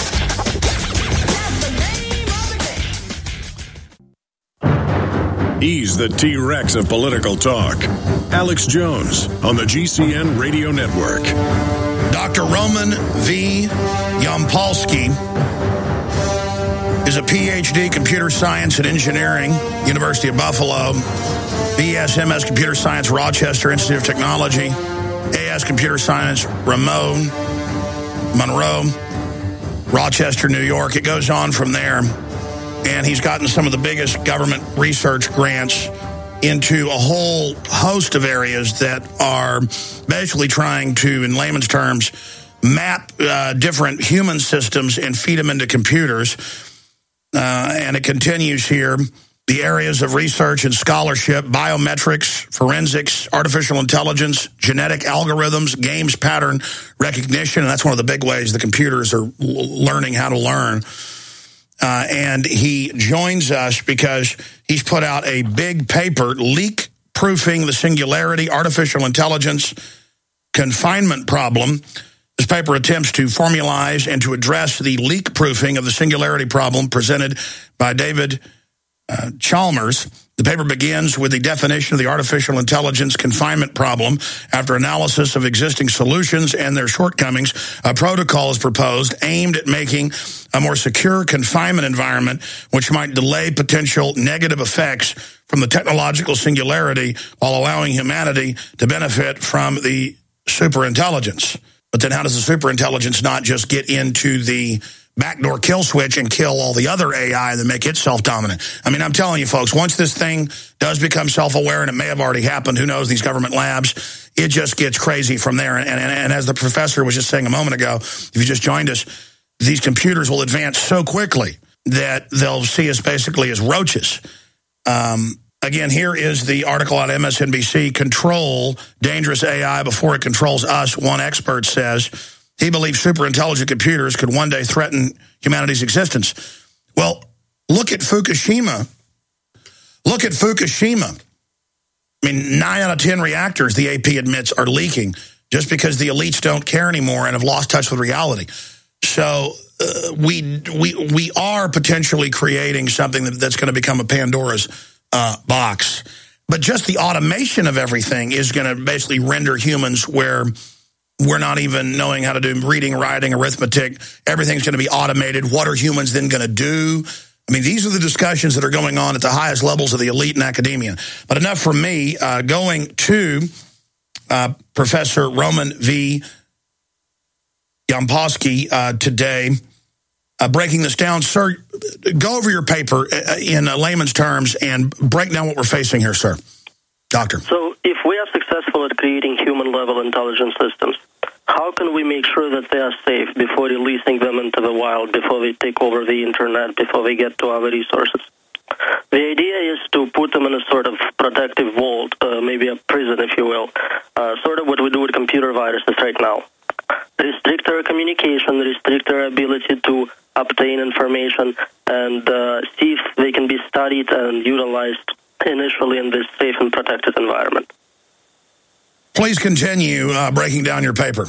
He's the T-Rex of political talk. Alex Jones on the GCN Radio Network. Dr. Roman V. Yampolsky is a PhD computer science and engineering, University of Buffalo, BS/MS computer science, Rochester Institute of Technology, AS computer science, Monroe, Rochester, New York. It goes on from there. And he's gotten some of the biggest government research grants into a whole host of areas that are basically trying to, in layman's terms, map different human systems and feed them into computers. And it continues here. The areas of research and scholarship, biometrics, forensics, artificial intelligence, genetic algorithms, games pattern recognition, and that's one of the big ways the computers are learning how to learn. And he joins us because he's put out a big paper, Leak-Proofing the Singularity, Artificial Intelligence Confinement Problem. This paper attempts to formalize and to address the leak-proofing of the singularity problem presented by David Chalmers. The paper begins with the definition of the artificial intelligence confinement problem. After analysis of existing solutions and their shortcomings, a protocol is proposed aimed at making a more secure confinement environment, which might delay potential negative effects from the technological singularity while allowing humanity to benefit from the superintelligence. But then how does the superintelligence not just get into the backdoor kill switch and kill all the other AI that make it self-dominant? I mean, I'm telling you, folks, once this thing does become self-aware, and it may have already happened, who knows, these government labs, it just gets crazy from there. And as the professor was just saying a moment ago, if you just joined us, these computers will advance so quickly that they'll see us basically as roaches. Again, here is the article on MSNBC, Control Dangerous AI Before It Controls Us. One expert says he believes superintelligent computers could one day threaten humanity's existence. Well, look at Fukushima. Look at Fukushima. I mean, 9 out of 10 reactors, the AP admits, are leaking just because the elites don't care anymore and have lost touch with reality. So we are potentially creating something that's going to become a Pandora's box. But just the automation of everything is going to basically render humans where we're not even knowing how to do reading, writing, arithmetic. Everything's going to be automated. What are humans then going to do? I mean, these are the discussions that are going on at the highest levels of the elite and academia. But enough from me. Going to Professor Roman V. Yampolsky today, breaking this down. Sir, go over your paper in layman's terms and break down what we're facing here, sir. Doctor. So if we are successful at creating human-level intelligence systems, how can we make sure that they are safe before releasing them into the wild, before they take over the internet, before they get to our resources? The idea is to put them in a sort of protective vault, maybe a prison, if you will, sort of what we do with computer viruses right now. Restrict their communication, restrict their ability to obtain information, and see if they can be studied and utilized initially in this safe and protected environment. Please continue breaking down your paper.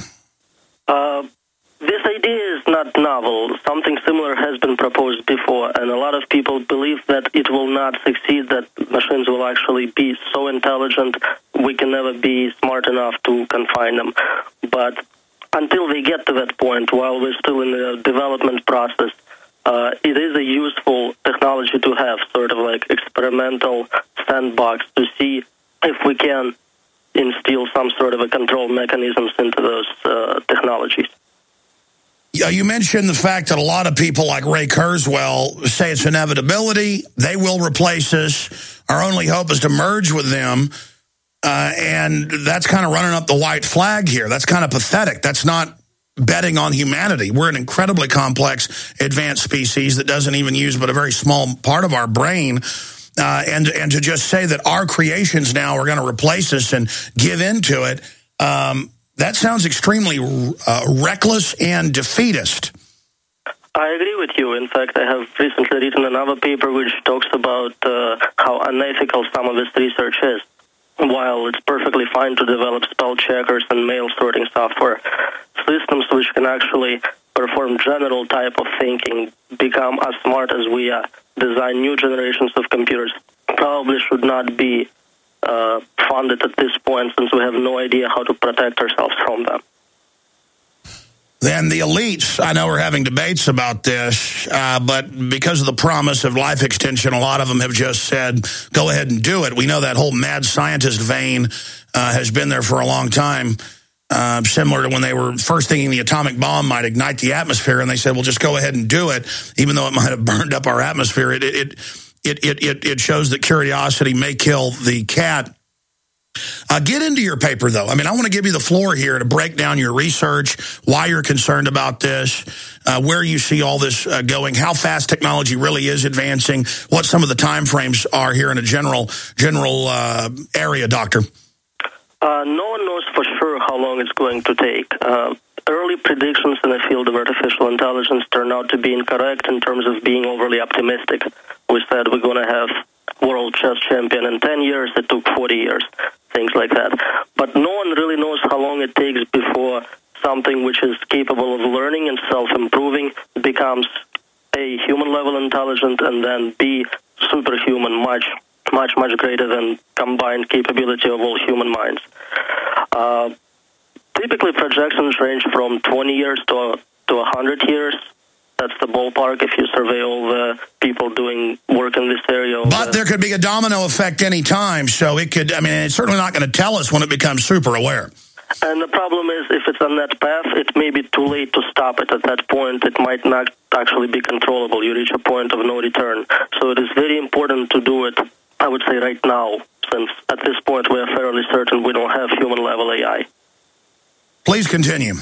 This idea is not novel. Something similar has been proposed before, and a lot of people believe that it will not succeed, that machines will actually be so intelligent we can never be smart enough to confine them. But until they get to that point, while we're still in the development process, it is a useful technology to have, sort of like experimental sandbox, to see if we can instill some sort of a control mechanisms into those technologies. Yeah, you mentioned the fact that a lot of people like Ray Kurzweil say it's inevitability. They will replace us. Our only hope is to merge with them. And that's kind of running up the white flag here. That's kind of pathetic. That's not betting on humanity. We're an incredibly complex, advanced species that doesn't even use but a very small part of our brain. And to just say that our creations now are going to replace us and give into it, that sounds extremely reckless and defeatist. I agree with you. In fact, I have recently written another paper which talks about how unethical some of this research is. While it's perfectly fine to develop spell checkers and mail sorting software, systems which can actually perform general type of thinking, become as smart as we are, design new generations of computers, probably should not be funded at this point, since we have no idea how to protect ourselves from them. Then the elites, I know we're having debates about this, but because of the promise of life extension, a lot of them have just said, go ahead and do it. We know that whole mad scientist vein has been there for a long time, similar to when they were first thinking the atomic bomb might ignite the atmosphere, and they said, well, just go ahead and do it, even though it might have burned up our atmosphere. It shows that curiosity may kill the cat. Get into your paper, though. I mean, I want to give you the floor here to break down your research, why you're concerned about this, where you see all this going, how fast technology really is advancing, what some of the time frames are here in a general area, Doctor. No one knows for sure how long it's going to take. Early predictions in the field of artificial intelligence turn out to be incorrect in terms of being overly optimistic. We said we're going to have world chess champion in 10 years. It took 40 years, things like that. But no one really knows how long it takes before something which is capable of learning and self-improving becomes A, human-level intelligent, and then B, superhuman, much greater than combined capability of all human minds. Typically, projections range from 20 years to 100 years. That's the ballpark if you survey all the people doing work in this area. But there could be a domino effect any time, so it could, I mean, it's certainly not going to tell us when it becomes super aware. And the problem is, if it's on that path, it may be too late to stop it. At that point, it might not actually be controllable. You reach a point of no return. So it is very important to do it, I would say, right now, since at this point we are fairly certain we don't have human-level AI. Please continue.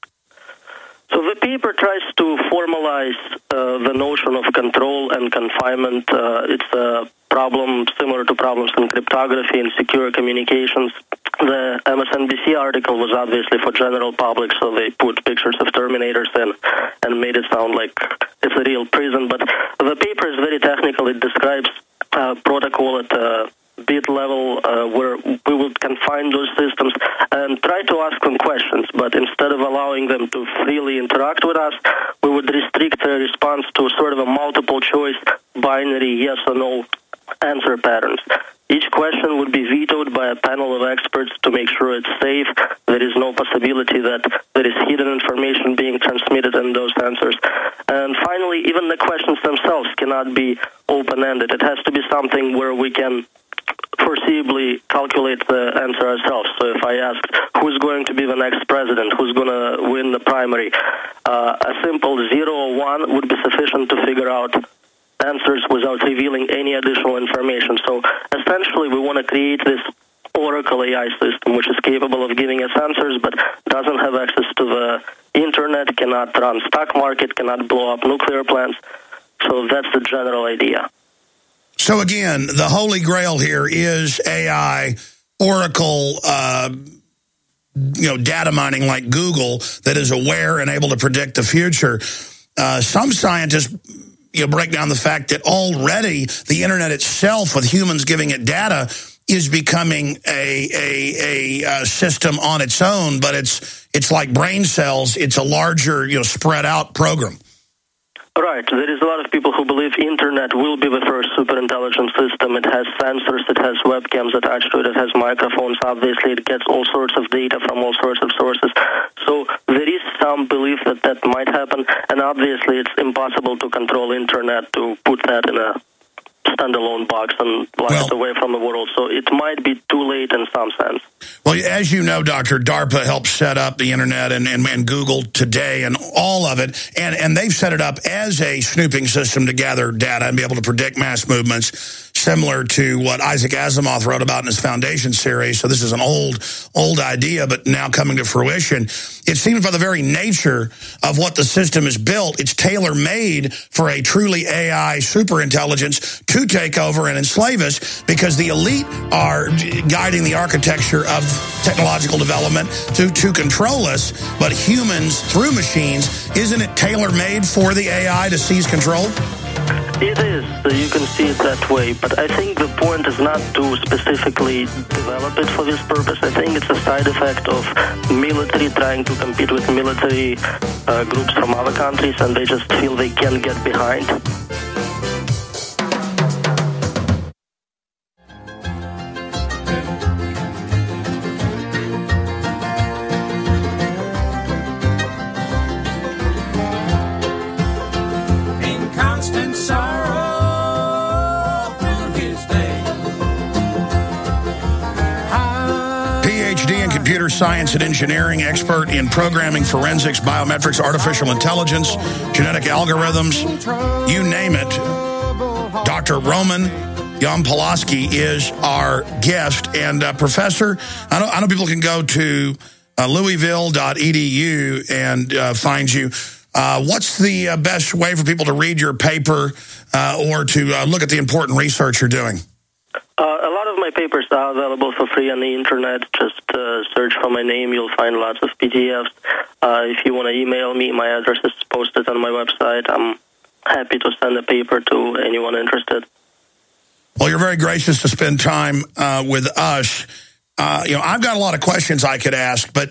So the paper tries to formalize the notion of control and confinement. It's a problem similar to problems in cryptography and secure communications. The MSNBC article was obviously for general public, so they put pictures of Terminators in and made it sound like it's a real prison. But the paper is very technical. It describes protocol at a bit level where we would confine those systems and try to ask them questions, but instead of allowing them to freely interact with us, we would restrict their response to sort of a multiple choice binary yes or no answer patterns. Each question would be vetoed by a panel of experts to make sure it's safe. There is no possibility that there is hidden information being transmitted in those answers. And finally, even the questions themselves cannot be open-ended. It has to be something where we can foreseeably calculate the answer ourselves. So if I ask who's going to be the next president, who's going to win the primary, a simple 0 or 1 would be sufficient to figure out answers without revealing any additional information. So essentially we want to create this Oracle AI system which is capable of giving us answers but doesn't have access to the internet, cannot run stock market, cannot blow up nuclear plants. So that's the general idea. So again, the holy grail here is AI, Oracle, data mining like Google that is aware and able to predict the future. Some scientists break down the fact that already the internet itself, with humans giving it data, is becoming a system on its own. But it's like brain cells. It's a larger, spread out program. Right. There is a lot of people who believe internet will be the first super intelligent system. It has sensors, it has webcams attached to it, it has microphones. Obviously, it gets all sorts of data from all sorts of sources. So there is some belief that that might happen, and obviously it's impossible to control internet, to put that in a standalone box and lock it away from the world. So it might be too late in some sense. Well, as you know, Doctor, DARPA helped set up the internet and Google today and all of it. And they've set it up as a snooping system to gather data and be able to predict mass movements, similar to what Isaac Asimov wrote about in his Foundation series. So this is an old idea, but now coming to fruition. It seems by the very nature of what the system is built, it's tailor-made for a truly AI superintelligence to take over and enslave us, because the elite are guiding the architecture of technological development to control us, but humans through machines, isn't it tailor-made for the AI to seize control? It is. You can see it that way. But I think the point is not to specifically develop it for this purpose. I think it's a side effect of military trying to compete with military groups from other countries, and they just feel they can get behind. Science and engineering, expert in programming, forensics, biometrics, artificial intelligence, genetic algorithms, you name it. Dr. Roman Jan Pawlowski is our guest. And Professor, I know people can go to louisville.edu and find you. What's the best way for people to read your paper or to look at the important research you're doing? A lot of my papers are available for free on the internet. Just search for my name. You'll find lots of PDFs. If you want to email me, my address is posted on my website. I'm happy to send a paper to anyone interested. Well, you're very gracious to spend time with us. I've got a lot of questions I could ask, but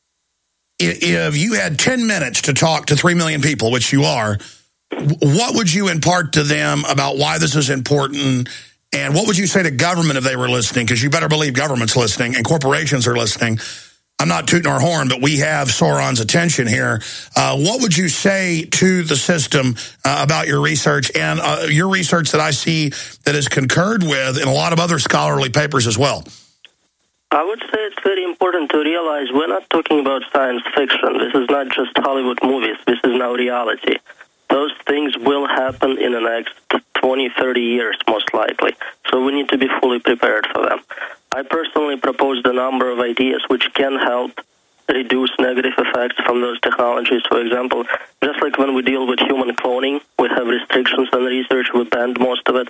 if you had 10 minutes to talk to 3 million people, which you are, what would you impart to them about why this is important? And what would you say to government if they were listening? Because you better believe government's listening and corporations are listening. I'm not tooting our horn, but we have Sauron's attention here. What would you say to the system about your research and your research that I see that is concurred with in a lot of other scholarly papers as well? I would say it's very important to realize we're not talking about science fiction. This is not just Hollywood movies. This is now reality. Those things will happen in the next 20, 30 years, most likely. So we need to be fully prepared for them. I personally proposed a number of ideas which can help reduce negative effects from those technologies. For example, just like when we deal with human cloning, we have restrictions on research, we banned most of it.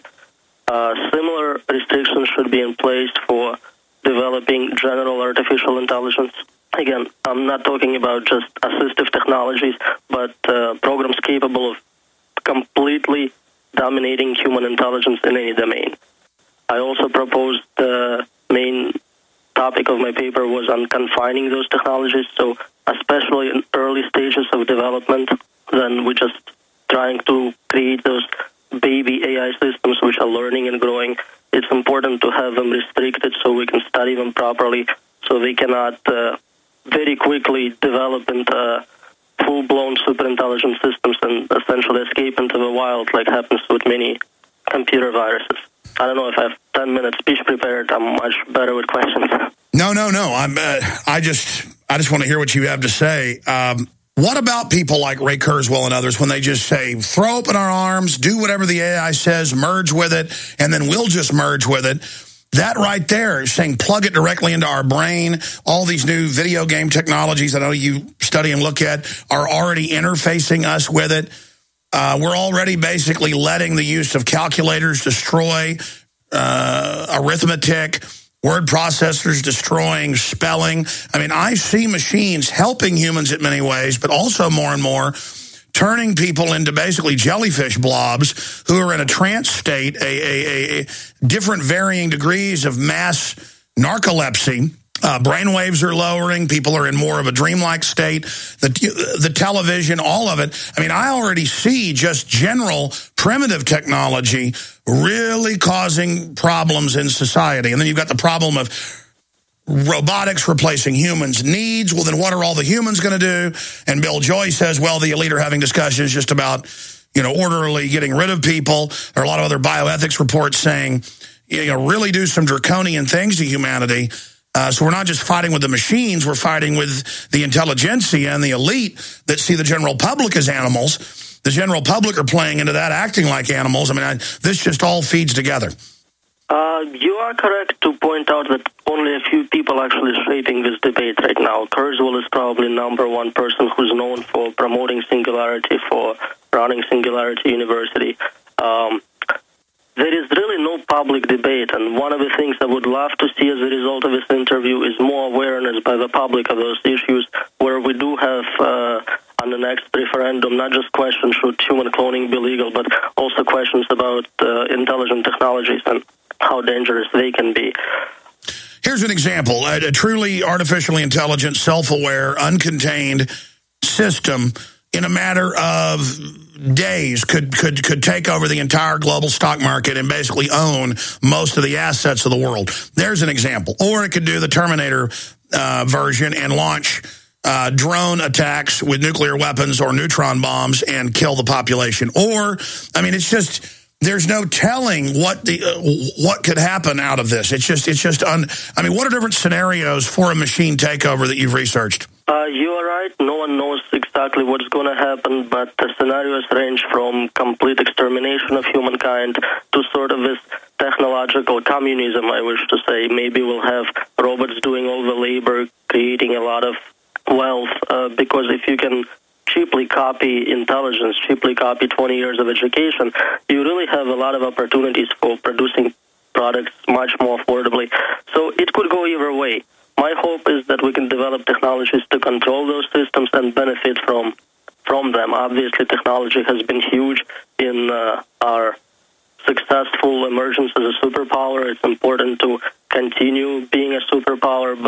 Similar restrictions should be in place for developing general artificial intelligence. Again, I'm not talking about just assistive technologies, but programs capable of completely dominating human intelligence in any domain. I also proposed the main topic of my paper was on confining those technologies, so especially in early stages of development, then we're just trying to create those baby AI systems which are learning and growing. It's important to have them restricted so we can study them properly, so they cannot very quickly develop into full-blown superintelligent systems and essentially escape into the wild like happens with many computer viruses. I don't know if I have 10 minutes speech prepared. I'm much better with questions. No. I just want to hear what you have to say. What about people like Ray Kurzweil and others when they just say, throw open our arms, do whatever the AI says, merge with it, and then we'll just merge with it? That right there is saying plug it directly into our brain. All these new video game technologies I know you study and look at are already interfacing us with it. We're already basically letting the use of calculators destroy arithmetic, word processors destroying spelling. I mean, I see machines helping humans in many ways, but also more and more turning people into basically jellyfish blobs who are in a trance state, a different varying degrees of mass narcolepsy. Brain waves are lowering. People are in more of a dreamlike state. The television, all of it. I mean, I already see just general primitive technology really causing problems in society. And then you've got the problem of robotics replacing humans' needs. Well, then what are all the humans going to do? And Bill Joy says, well, the elite are having discussions just about, orderly getting rid of people. There are a lot of other bioethics reports saying, really do some draconian things to humanity. So we're not just fighting with the machines, we're fighting with the intelligentsia and the elite that see the general public as animals. The general public are playing into that, acting like animals. I mean, this just all feeds together. You are correct to point out that only a few people actually shaping this debate right now. Kurzweil is probably number one person who's known for promoting Singularity, for running Singularity University. There is really no public debate, and one of the things I would love to see as a result of this interview is more awareness by the public of those issues, where we do have on the next referendum not just questions should human cloning be legal, but also questions about intelligent technologies and how dangerous they can be. Here's an example. A truly artificially intelligent, self-aware, uncontained system in a matter of days could take over the entire global stock market and basically own most of the assets of the world. There's an example. Or it could do the Terminator version and launch drone attacks with nuclear weapons or neutron bombs and kill the population. Or, I mean, it's just, there's no telling what could happen out of this. I mean, what are different scenarios for a machine takeover that you've researched? You are right. No one knows exactly what's going to happen, but the scenarios range from complete extermination of humankind to sort of this technological communism, I wish to say. Maybe we'll have robots doing all the labor, creating a lot of wealth, because if you can cheaply copy intelligence, cheaply copy 20 years of education, you really have a lot of opportunities for producing products much more affordably. So it could go either way. My hope is that we can develop technologies to control those systems and benefit from them. Obviously, technology has been huge in our successful emergence as a superpower. It's important to continue being a superpower,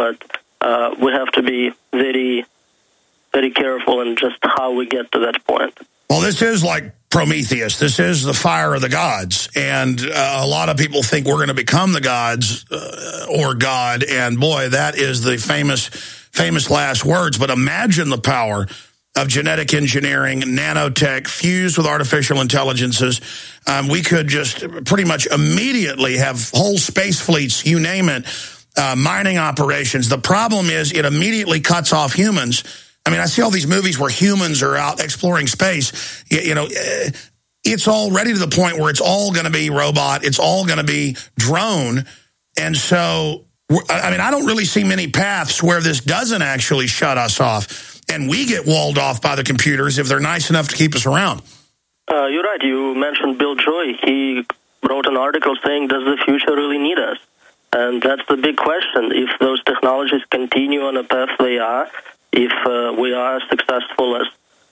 but we have to be very, very careful in just how we get to that point. Well, this is like Prometheus. This is the fire of the gods. And a lot of people think we're going to become the gods or God. And boy, that is the famous last words. But imagine the power of genetic engineering, nanotech, fused with artificial intelligences. We could just pretty much immediately have whole space fleets, you name it, mining operations. The problem is it immediately cuts off humans. I mean, I see all these movies where humans are out exploring space. You know, it's already to the point where it's all going to be robot. It's all going to be drone. And so, I mean, I don't really see many paths where this doesn't actually shut us off. And we get walled off by the computers if they're nice enough to keep us around. You're right. You mentioned Bill Joy. He wrote an article saying, does the future really need us? And that's the big question. If those technologies continue on the path they are, if we are as successful as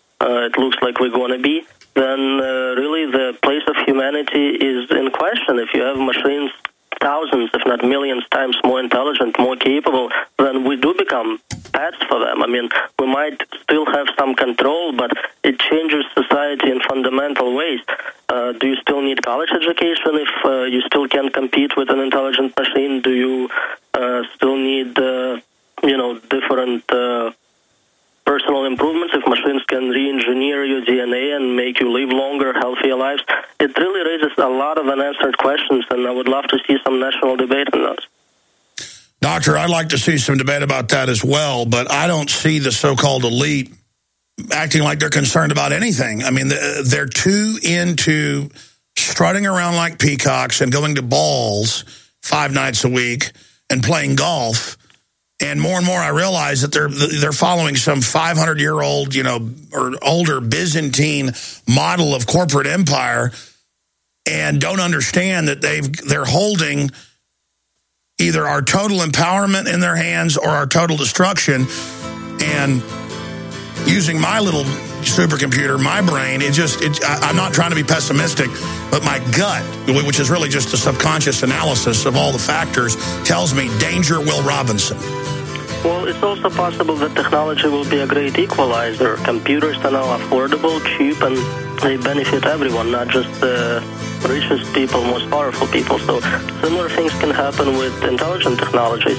it looks like we're going to be, then really the place of humanity is in question. If you have machines thousands, if not millions times more intelligent, more capable, then we do become pets for them. I mean, we might still have some control, but it changes society in fundamental ways. Do you still need college education if you still can compete with an intelligent machine? Do you still need, different personal improvements if machines can re-engineer your DNA and make you live longer, healthier lives? It really raises a lot of unanswered questions, and I would love to see some national debate on those. Doctor, I'd like to see some debate about that as well, but I don't see the so-called elite acting like they're concerned about anything. I mean, they're too into strutting around like peacocks and going to balls 5 nights a week and playing golf. And more I realize that they're following some 500-year-old, or older Byzantine model of corporate empire, and don't understand that they're holding either our total empowerment in their hands or our total destruction. And using my little supercomputer, my brain, I'm not trying to be pessimistic, but my gut, which is really just a subconscious analysis of all the factors, tells me danger, Will Robinson. Well, it's also possible that technology will be a great equalizer. Computers are now affordable, cheap, and they benefit everyone, not just the richest people, most powerful people. So similar things can happen with intelligent technologies.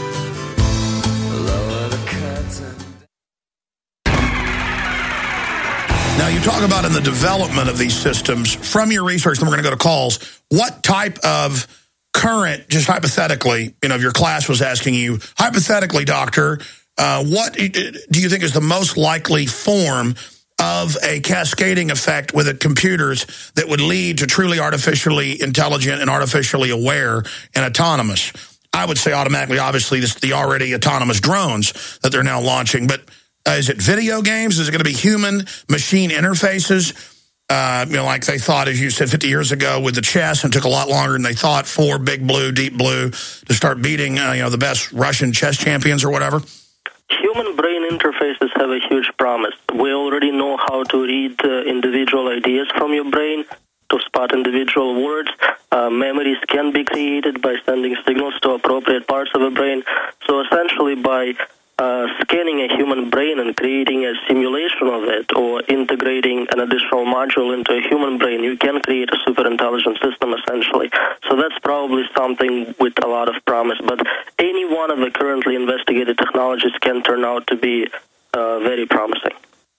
Now, you talk about in the development of these systems, from your research, then we're going to go to calls, what type of current, just hypothetically, if your class was asking you, hypothetically, doctor, what do you think is the most likely form of a cascading effect with the computers that would lead to truly artificially intelligent and artificially aware and autonomous? I would say automatically, obviously, the already autonomous drones that they're now launching. But is it video games? Is it going to be human-machine interfaces? Like they thought, as you said, 50 years ago with the chess, and took a lot longer than they thought for Big Blue, Deep Blue to start beating, the best Russian chess champions or whatever? Human brain interfaces have a huge promise. We already know how to read individual ideas from your brain, to spot individual words. Memories can be created by sending signals to appropriate parts of the brain. So essentially by scanning a human brain and creating a simulation of it, or integrating an additional module into a human brain, you can create a super intelligent system, essentially. So that's probably something with a lot of promise. But any one of the currently investigated technologies can turn out to be very promising.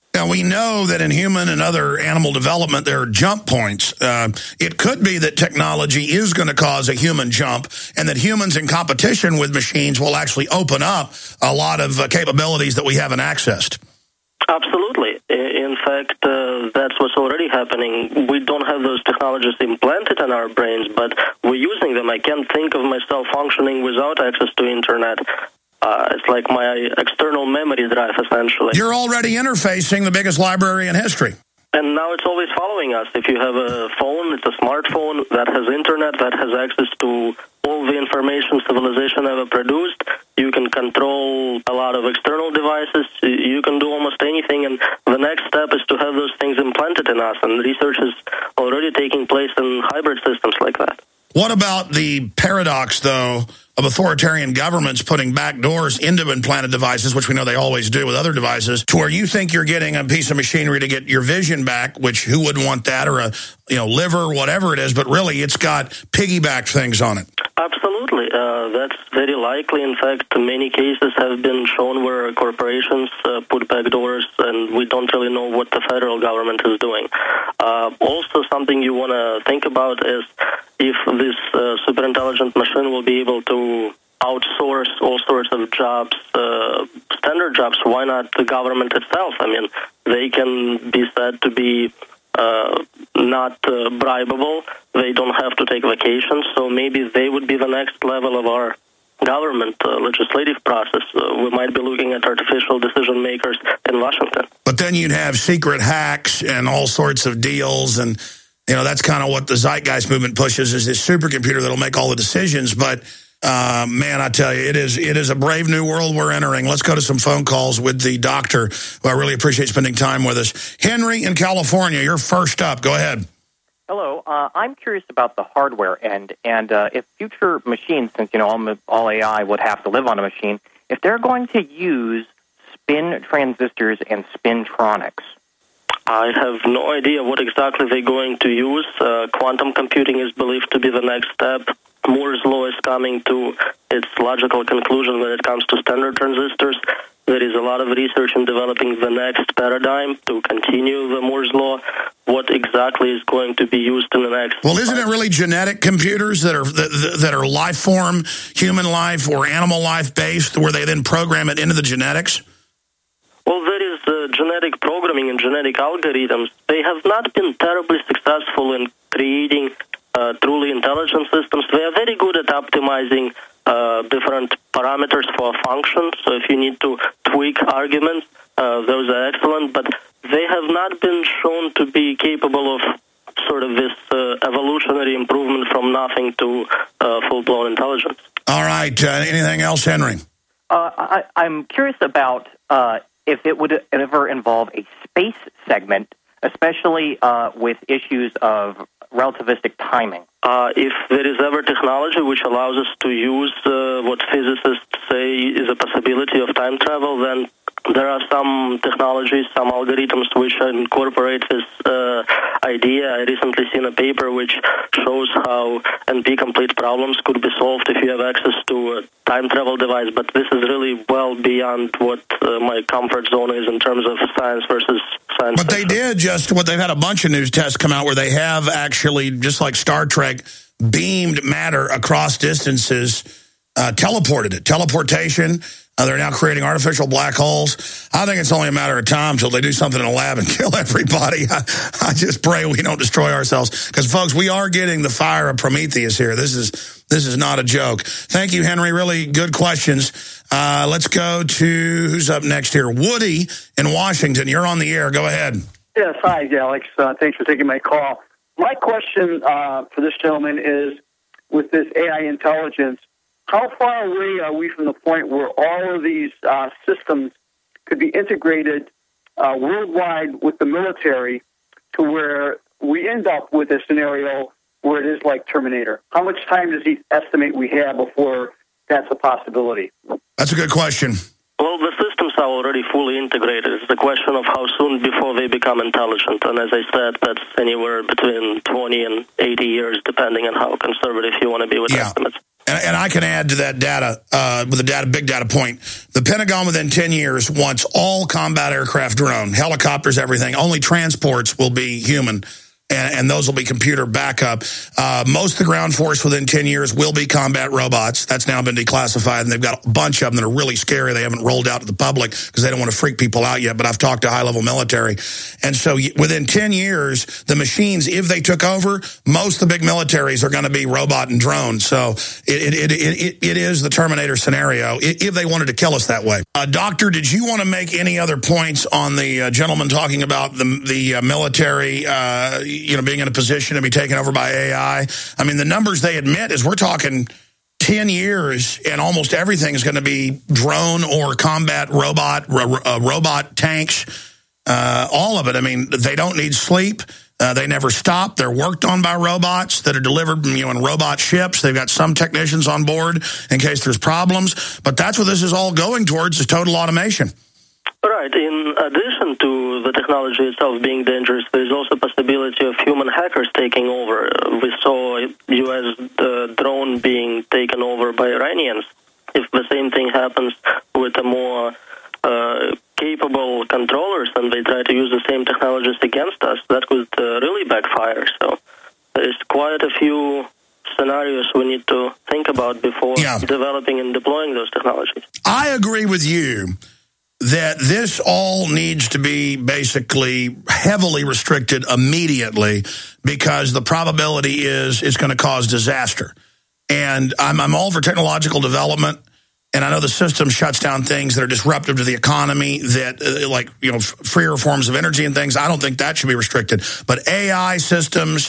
Now, we know that in human and other animal development, there are jump points. It could be that technology is going to cause a human jump, and that humans in competition with machines will actually open up a lot of capabilities that we haven't accessed. Absolutely. In fact, that's what's already happening. We don't have those technologies implanted in our brains, but we're using them. I can't think of myself functioning without access to internet. It's like my external memory drive, essentially. You're already interfacing the biggest library in history. And now it's always following us. If you have a phone, it's a smartphone that has internet, that has access to all the information civilization ever produced. You can control a lot of external devices. You can do almost anything. And the next step is to have those things implanted in us. And research is already taking place in hybrid systems like that. What about the paradox, though, of authoritarian governments putting back doors into implanted devices, which we know they always do with other devices, to where you think you're getting a piece of machinery to get your vision back, which who wouldn't want that, or a liver, whatever it is, but really it's got piggyback things on it. Absolutely. That's very likely. In fact, many cases have been shown where corporations put back doors, and we don't really know what the federal government is doing. Also, something you want to think about is if this superintelligent machine will be able to outsource all sorts of jobs, standard jobs, why not the government itself? I mean, they can be said to be not bribable. They don't have to take vacations, so maybe they would be the next level of our government legislative process. We might be looking at artificial decision makers in Washington. But then you'd have secret hacks and all sorts of deals, and that's kind of what the Zeitgeist movement pushes, is this supercomputer that'll make all the decisions. But man, I tell you, it is a brave new world we're entering. Let's go to some phone calls with the doctor, who I really appreciate spending time with us. Henry in California, you're first up. Go ahead. Hello. I'm curious about the hardware end, and if future machines, since all AI would have to live on a machine, if they're going to use spin transistors and spintronics. I have no idea what exactly they're going to use. Quantum computing is believed to be the next step. Moore's law is coming to its logical conclusion when it comes to standard transistors. There is a lot of research in developing the next paradigm to continue the Moore's law. What exactly is going to be used in the next? Well, isn't it really genetic computers that are life form, human life or animal life based, where they then program it into the genetics? Well, there is genetic programming and genetic algorithms. They have not been terribly successful in creating truly intelligent systems. They are very good at optimizing different parameters for a function. So if you need to tweak arguments, those are excellent. But they have not been shown to be capable of sort of this evolutionary improvement from nothing to full-blown intelligence. All right. Anything else, Henry? I'm curious about if it would ever involve a space segment, especially with issues of relativistic timing. If there is ever technology which allows us to use what physicists say is a possibility of time travel, then there are some technologies, some algorithms which incorporate this idea. I recently seen a paper which shows how NP-complete problems could be solved if you have access to a time travel device, but this is really well beyond what my comfort zone is in terms of science versus science. But they did they've had a bunch of news tests come out where they have actually, just like Star Trek, beamed matter across distances, teleported it. Teleportation. They're now creating artificial black holes. I think it's only a matter of time until they do something in a lab and kill everybody. I just pray we don't destroy ourselves. Because, folks, we are getting the fire of Prometheus here. This is not a joke. Thank you, Henry. Really good questions. Let's go to who's up next here. Woody in Washington. You're on the air. Go ahead. Yes, hi, Alex. Thanks for taking my call. My question for this gentleman is, with this AI intelligence, how far away are we from the point where all of these systems could be integrated worldwide with the military to where we end up with a scenario where it is like Terminator? How much time does he estimate we have before that's a possibility? That's a good question. Well, the systems are already fully integrated. It's the question of how soon before they become intelligent. And as I said, that's anywhere between 20 and 80 years, depending on how conservative you want to be with estimates. And I can add to that data, with a big data point. The Pentagon within 10 years wants all combat aircraft drone, helicopters, everything. Only transports will be human. And those will be computer backup. Most of the ground force within 10 years will be combat robots. That's now been declassified, and they've got a bunch of them that are really scary. They haven't rolled out to the public because they don't want to freak people out yet, but I've talked to high-level military. And so within 10 years, the machines, if they took over, most of the big militaries are going to be robot and drone. So it is the Terminator scenario, if they wanted to kill us that way. Doctor, did you want to make any other points on the gentleman talking about the military, being in a position to be taken over by AI? I mean, the numbers they admit is we're talking 10 years and almost everything is going to be drone or combat robot tanks, all of it. I mean, they don't need sleep. They never stop. They're worked on by robots that are delivered, in robot ships. They've got some technicians on board in case there's problems. But that's what this is all going towards, is total automation. Right. In addition to the technology itself being dangerous, there is also a possibility of human hackers taking over. We saw U.S. drone being taken over by Iranians. If the same thing happens with a more capable controllers and they try to use the same technologies against us, that could really backfire. So there's quite a few scenarios we need to think about before developing and deploying those technologies. I agree with you that this all needs to be basically heavily restricted immediately, because the probability is it's going to cause disaster. And I'm all for technological development, and I know the system shuts down things that are disruptive to the economy, that freer forms of energy and things. I don't think that should be restricted. But AI systems,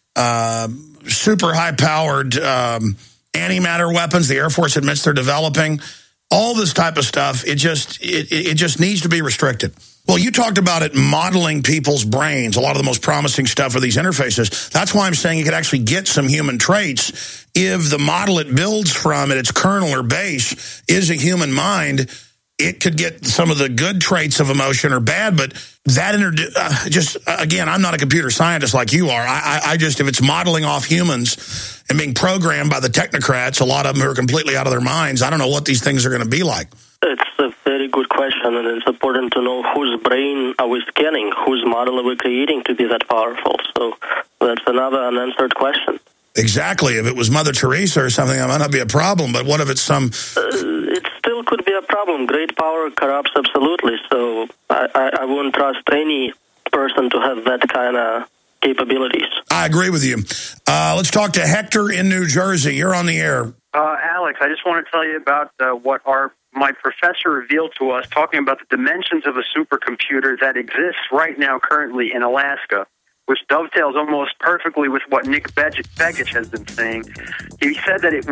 super high-powered antimatter weapons, the Air Force admits they're developing, all this type of stuff, it just needs to be restricted. Well, you talked about it modeling people's brains. A lot of the most promising stuff are these interfaces. That's why I'm saying you could actually get some human traits if the model it builds from at its kernel or base is a human mind. It could get some of the good traits of emotion or bad, but that again, I'm not a computer scientist like you are. I just, if it's modeling off humans and being programmed by the technocrats, a lot of them who are completely out of their minds, I don't know what these things are going to be like. It's a very good question, and it's important to know whose brain are we scanning, whose model are we creating to be that powerful. So that's another unanswered question. Exactly. If it was Mother Teresa or something, that might not be a problem, but what if it's some... It still could be a problem. Great power corrupts absolutely, so I wouldn't trust any person to have that kind of capabilities. I agree with you. Let's talk to Hector in New Jersey. You're on the air. Alex, I just want to tell you about what my professor revealed to us, talking about the dimensions of a supercomputer that exists right now currently in Alaska, which dovetails almost perfectly with what Nick Begich has been saying. He said that it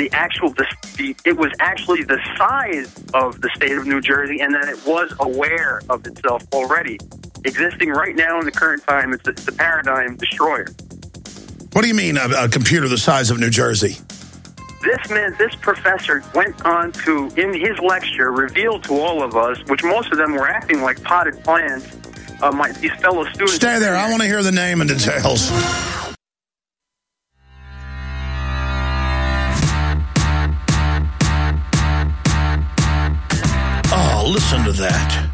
was actually the size of the state of New Jersey, and that it was aware of itself already. Existing right now in the current time, it's the paradigm destroyer. What do you mean, a computer the size of New Jersey? This professor went on to, in his lecture, reveal to all of us, which most of them were acting like potted plants, these fellow students... Stay there. I want to hear the name and details. Oh, listen to that.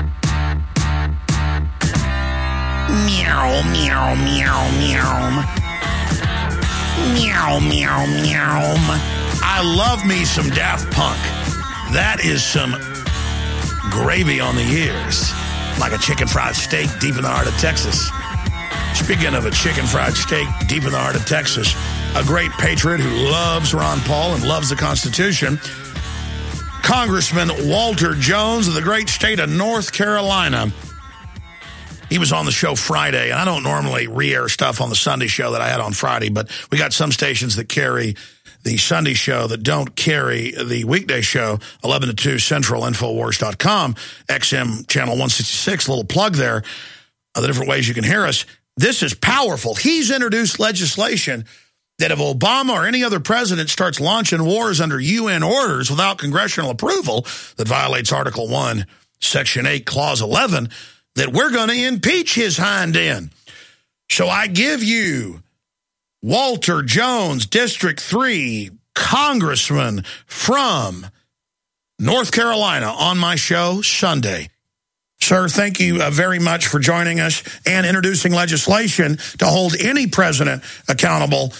Meow, meow, meow, meow. Meow, meow, meow. I love me some Daft Punk. That is some gravy on the ears. Like a chicken fried steak deep in the heart of Texas. Speaking of a chicken fried steak deep in the heart of Texas, a great patriot who loves Ron Paul and loves the Constitution, Congressman Walter Jones of the great state of North Carolina. He was on the show Friday, and I don't normally re-air stuff on the Sunday show that I had on Friday, but we got some stations that carry the Sunday show that don't carry the weekday show, 11 to 2 Central, Infowars.com, XM channel 166, a little plug there, the different ways you can hear us. This is powerful. He's introduced legislation that if Obama or any other president starts launching wars under UN orders without congressional approval that violates Article 1, Section 8, Clause 11, that we're going to impeach his hind end. So I give you Walter Jones, District 3, congressman from North Carolina on my show Sunday. Sir, thank you very much for joining us and introducing legislation to hold any president accountable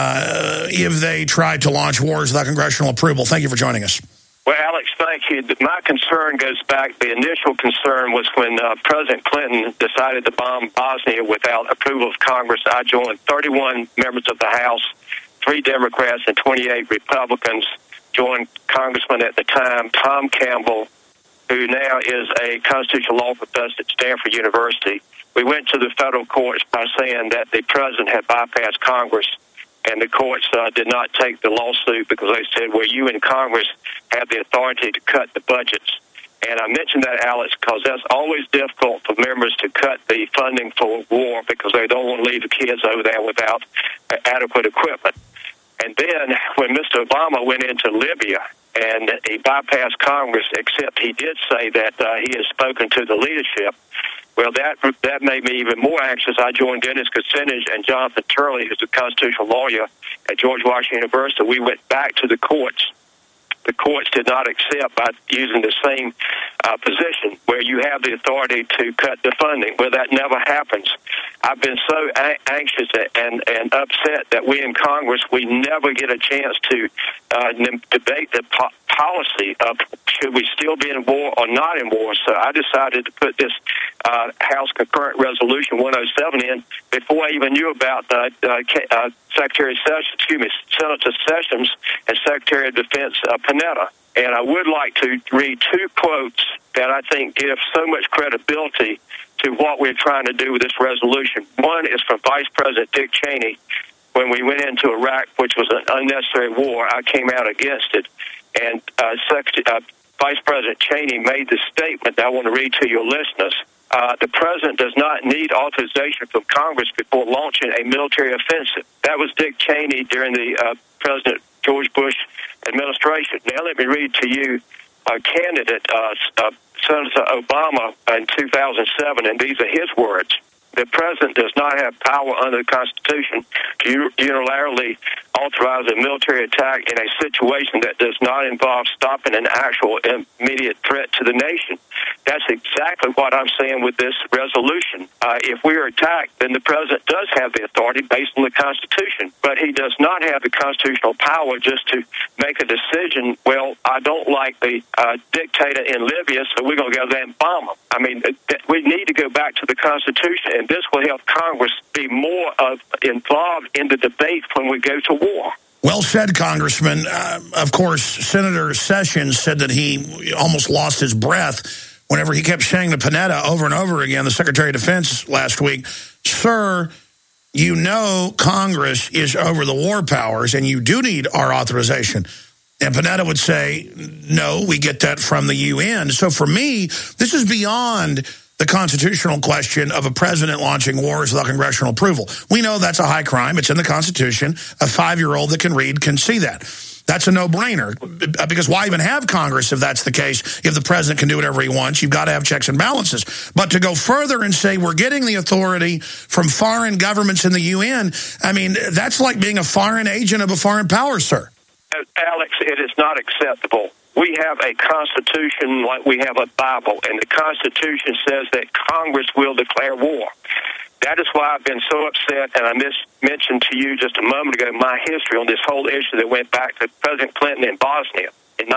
if they try to launch wars without congressional approval. Thank you for joining us. Well, Alex, thank you. My concern goes back. The initial concern was when President Clinton decided to bomb Bosnia without approval of Congress. I joined 31 members of the House, 3 Democrats and 28 Republicans, joined Congressman at the time, Tom Campbell, who now is a constitutional law professor at Stanford University. We went to the federal courts by saying that the president had bypassed Congress, and the courts did not take the lawsuit because they said, well, you in Congress have the authority to cut the budgets. And I mentioned that, Alex, because that's always difficult for members to cut the funding for war because they don't want to leave the kids over there without adequate equipment. And then when Mr. Obama went into Libya and he bypassed Congress, except he did say that he has spoken to the leadership, well, that made me even more anxious. I joined Dennis Kucinich and Jonathan Turley, who's a constitutional lawyer at George Washington University. We went back to the courts. The courts did not accept by using the same position where you have the authority to cut the funding. Well, that never happens. I've been so anxious and upset that we in Congress, we never get a chance to debate the policy of should we still be in war or not in war. So I decided to put this House Concurrent Resolution 107 in before I even knew about Secretary Sessions, Senator Sessions and Secretary of Defense Panetta. And I would like to read 2 quotes that I think give so much credibility to what we're trying to do with this resolution. One is from Vice President Dick Cheney. When we went into Iraq, which was an unnecessary war, I came out against it. And Vice President Cheney made the statement that I want to read to your listeners. The president does not need authorization from Congress before launching a military offensive. That was Dick Cheney during the President George Bush administration. Now let me read to you a candidate, Senator Obama, in 2007, and these are his words. The president does not have power under the Constitution to unilaterally authorize a military attack in a situation that does not involve stopping an actual immediate threat to the nation. That's exactly what I'm saying with this resolution. If we are attacked, then the president does have the authority based on the Constitution, but he does not have the constitutional power just to make a decision, well, I don't like the dictator in Libya, so we're going to go there and bomb him. I mean, we need to go back to the Constitution, and this will help Congress be more involved in the debate when we go to war. Well said, Congressman. Of course, Senator Sessions said that he almost lost his breath whenever he kept saying to Panetta over and over again, the Secretary of Defense last week, sir, you know Congress is over the war powers and you do need our authorization. And Panetta would say, no, we get that from the UN. So for me, this is beyond the constitutional question of a president launching wars without congressional approval. We know that's a high crime. It's in the Constitution. A 5-year-old that can read can see that. That's a no-brainer, because why even have Congress if that's the case? If the president can do whatever he wants, you've got to have checks and balances. But to go further and say we're getting the authority from foreign governments in the UN, I mean, that's like being a foreign agent of a foreign power, sir. Alex, it is not acceptable. We have a Constitution like we have a Bible, and the Constitution says that Congress will declare war. That is why I've been so upset, and I mentioned to you just a moment ago my history on this whole issue that went back to President Clinton in Bosnia in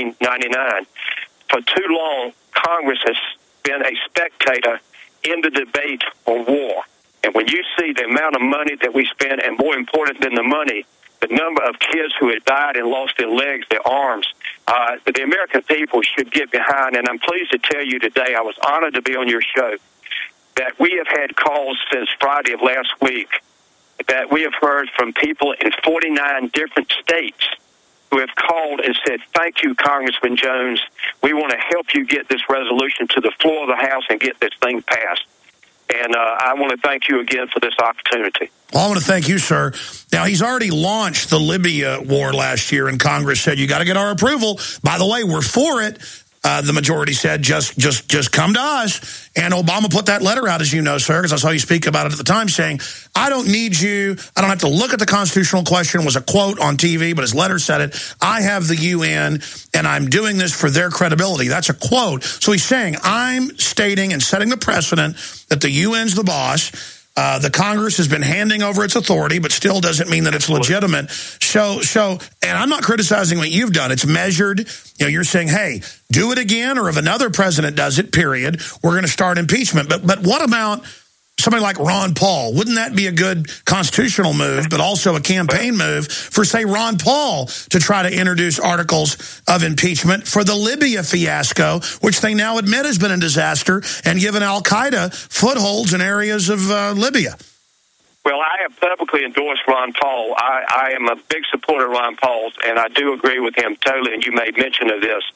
1999. For too long, Congress has been a spectator in the debate on war. And when you see the amount of money that we spend, and more important than the money, the number of kids who had died and lost their legs, their arms, the American people should get behind. And I'm pleased to tell you today, I was honored to be on your show, that we have had calls since Friday of last week that we have heard from people in 49 different states who have called and said, thank you, Congressman Jones. We want to help you get this resolution to the floor of the House and get this thing passed. And I want to thank you again for this opportunity. Well, I want to thank you, sir. Now, he's already launched the Libya war last year, and Congress said, you got to get our approval. By the way, we're for it. the majority said, just come to us. And Obama put that letter out, as you know, sir, because I saw you speak about it at the time, saying, I don't need you. I don't have to look at the constitutional question. It was a quote on TV, but his letter said it. I have the UN, and I'm doing this for their credibility. That's a quote. So he's saying, I'm stating and setting the precedent that the UN's the boss. The Congress has been handing over its authority, but still doesn't mean that it's legitimate. So, and I'm not criticizing what you've done. It's measured. You know, you're saying, hey, do it again, or if another president does it, period, we're going to start impeachment. But what about somebody like Ron Paul? Wouldn't that be a good constitutional move, but also a campaign move for, say, Ron Paul to try to introduce articles of impeachment for the Libya fiasco, which they now admit has been a disaster and given al-Qaeda footholds in areas of Libya? Well, I have publicly endorsed Ron Paul. I am a big supporter of Ron Paul's, and I do agree with him totally, and you made mention of this.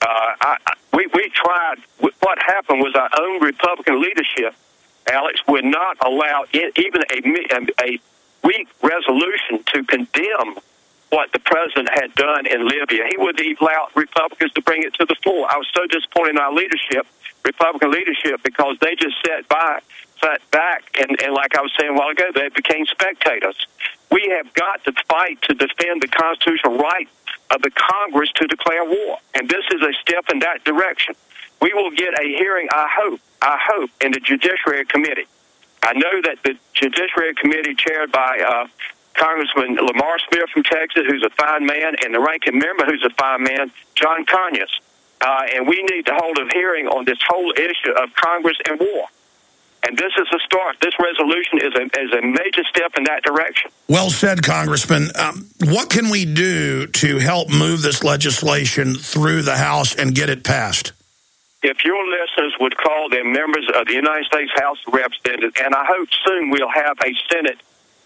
We tried. What happened was our own Republican leadership, Alex, would not allow even a weak resolution to condemn what the president had done in Libya. He wouldn't even allow Republicans to bring it to the floor. I was so disappointed in our leadership, Republican leadership, because they just sat back, and like I was saying a while ago, they became spectators. We have got to fight to defend the constitutional right of the Congress to declare war, and this is a step in that direction. We will get a hearing, I hope, in the Judiciary Committee. I know that the Judiciary Committee, chaired by Congressman Lamar Smith from Texas, who's a fine man, and the ranking member, who's a fine man, John Conyers. And we need to hold a hearing on this whole issue of Congress and war. And this is a start. This resolution is a major step in that direction. Well said, Congressman. What can we do to help move this legislation through the House and get it passed? If your listeners would call them members of the United States House of Representatives, and I hope soon we'll have a Senate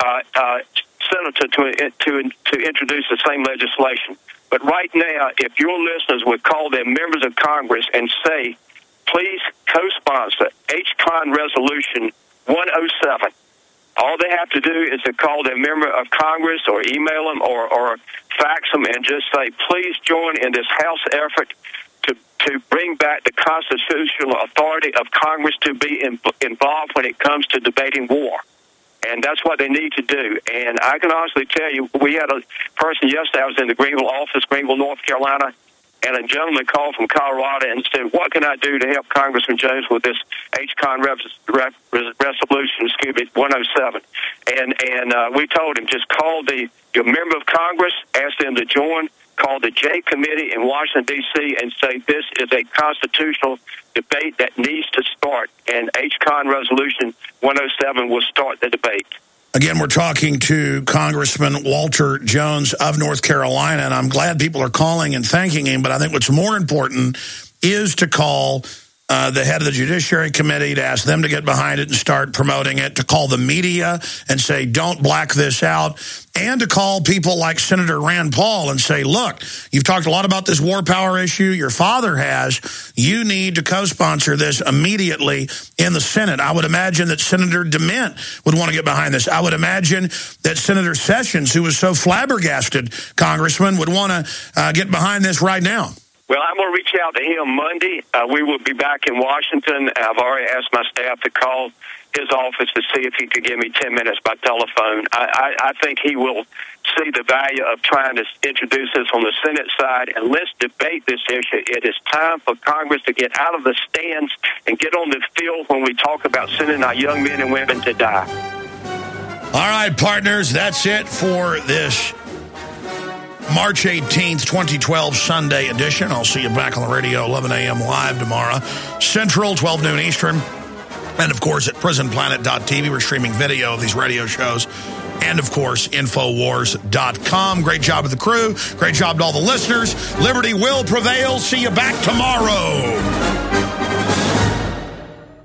senator to introduce the same legislation. But right now, if your listeners would call them members of Congress and say, please co-sponsor HCON Resolution 107. All they have to do is to call their member of Congress or email them or fax them and just say, please join in this House effort to bring back the constitutional authority of Congress to be involved when it comes to debating war. And that's what they need to do. And I can honestly tell you, we had a person yesterday, I was in the Greenville office, Greenville, North Carolina, and a gentleman called from Colorado and said, what can I do to help Congressman Jones with this HCON resolution, 107? And we told him, just call your member of Congress, ask them to join, call the J Committee in Washington, D.C., and say this is a constitutional debate that needs to start, and HCON Resolution 107 will start the debate. Again, we're talking to Congressman Walter Jones of North Carolina, and I'm glad people are calling and thanking him, but I think what's more important is to call the head of the Judiciary Committee to ask them to get behind it and start promoting it, to call the media and say, don't black this out, and to call people like Senator Rand Paul and say, look, you've talked a lot about this war power issue. Your father has. You need to co-sponsor this immediately in the Senate. I would imagine that Senator DeMint would want to get behind this. I would imagine that Senator Sessions, who was so flabbergasted, Congressman, would want to get behind this right now. Well, I'm going to reach out to him Monday. We will be back in Washington. I've already asked my staff to call his office to see if he could give me 10 minutes by telephone. I think he will see the value of trying to introduce this on the Senate side, and let's debate this issue. It is time for Congress to get out of the stands and get on the field when we talk about sending our young men and women to die. All right, partners, that's it for this March 18th, 2012 Sunday edition. I'll see you back on the radio 11 a.m. live tomorrow, Central, 12 noon Eastern. And, of course, at prisonplanet.tv, we're streaming video of these radio shows. And, of course, Infowars.com. Great job to the crew. Great job to all the listeners. Liberty will prevail. See you back tomorrow.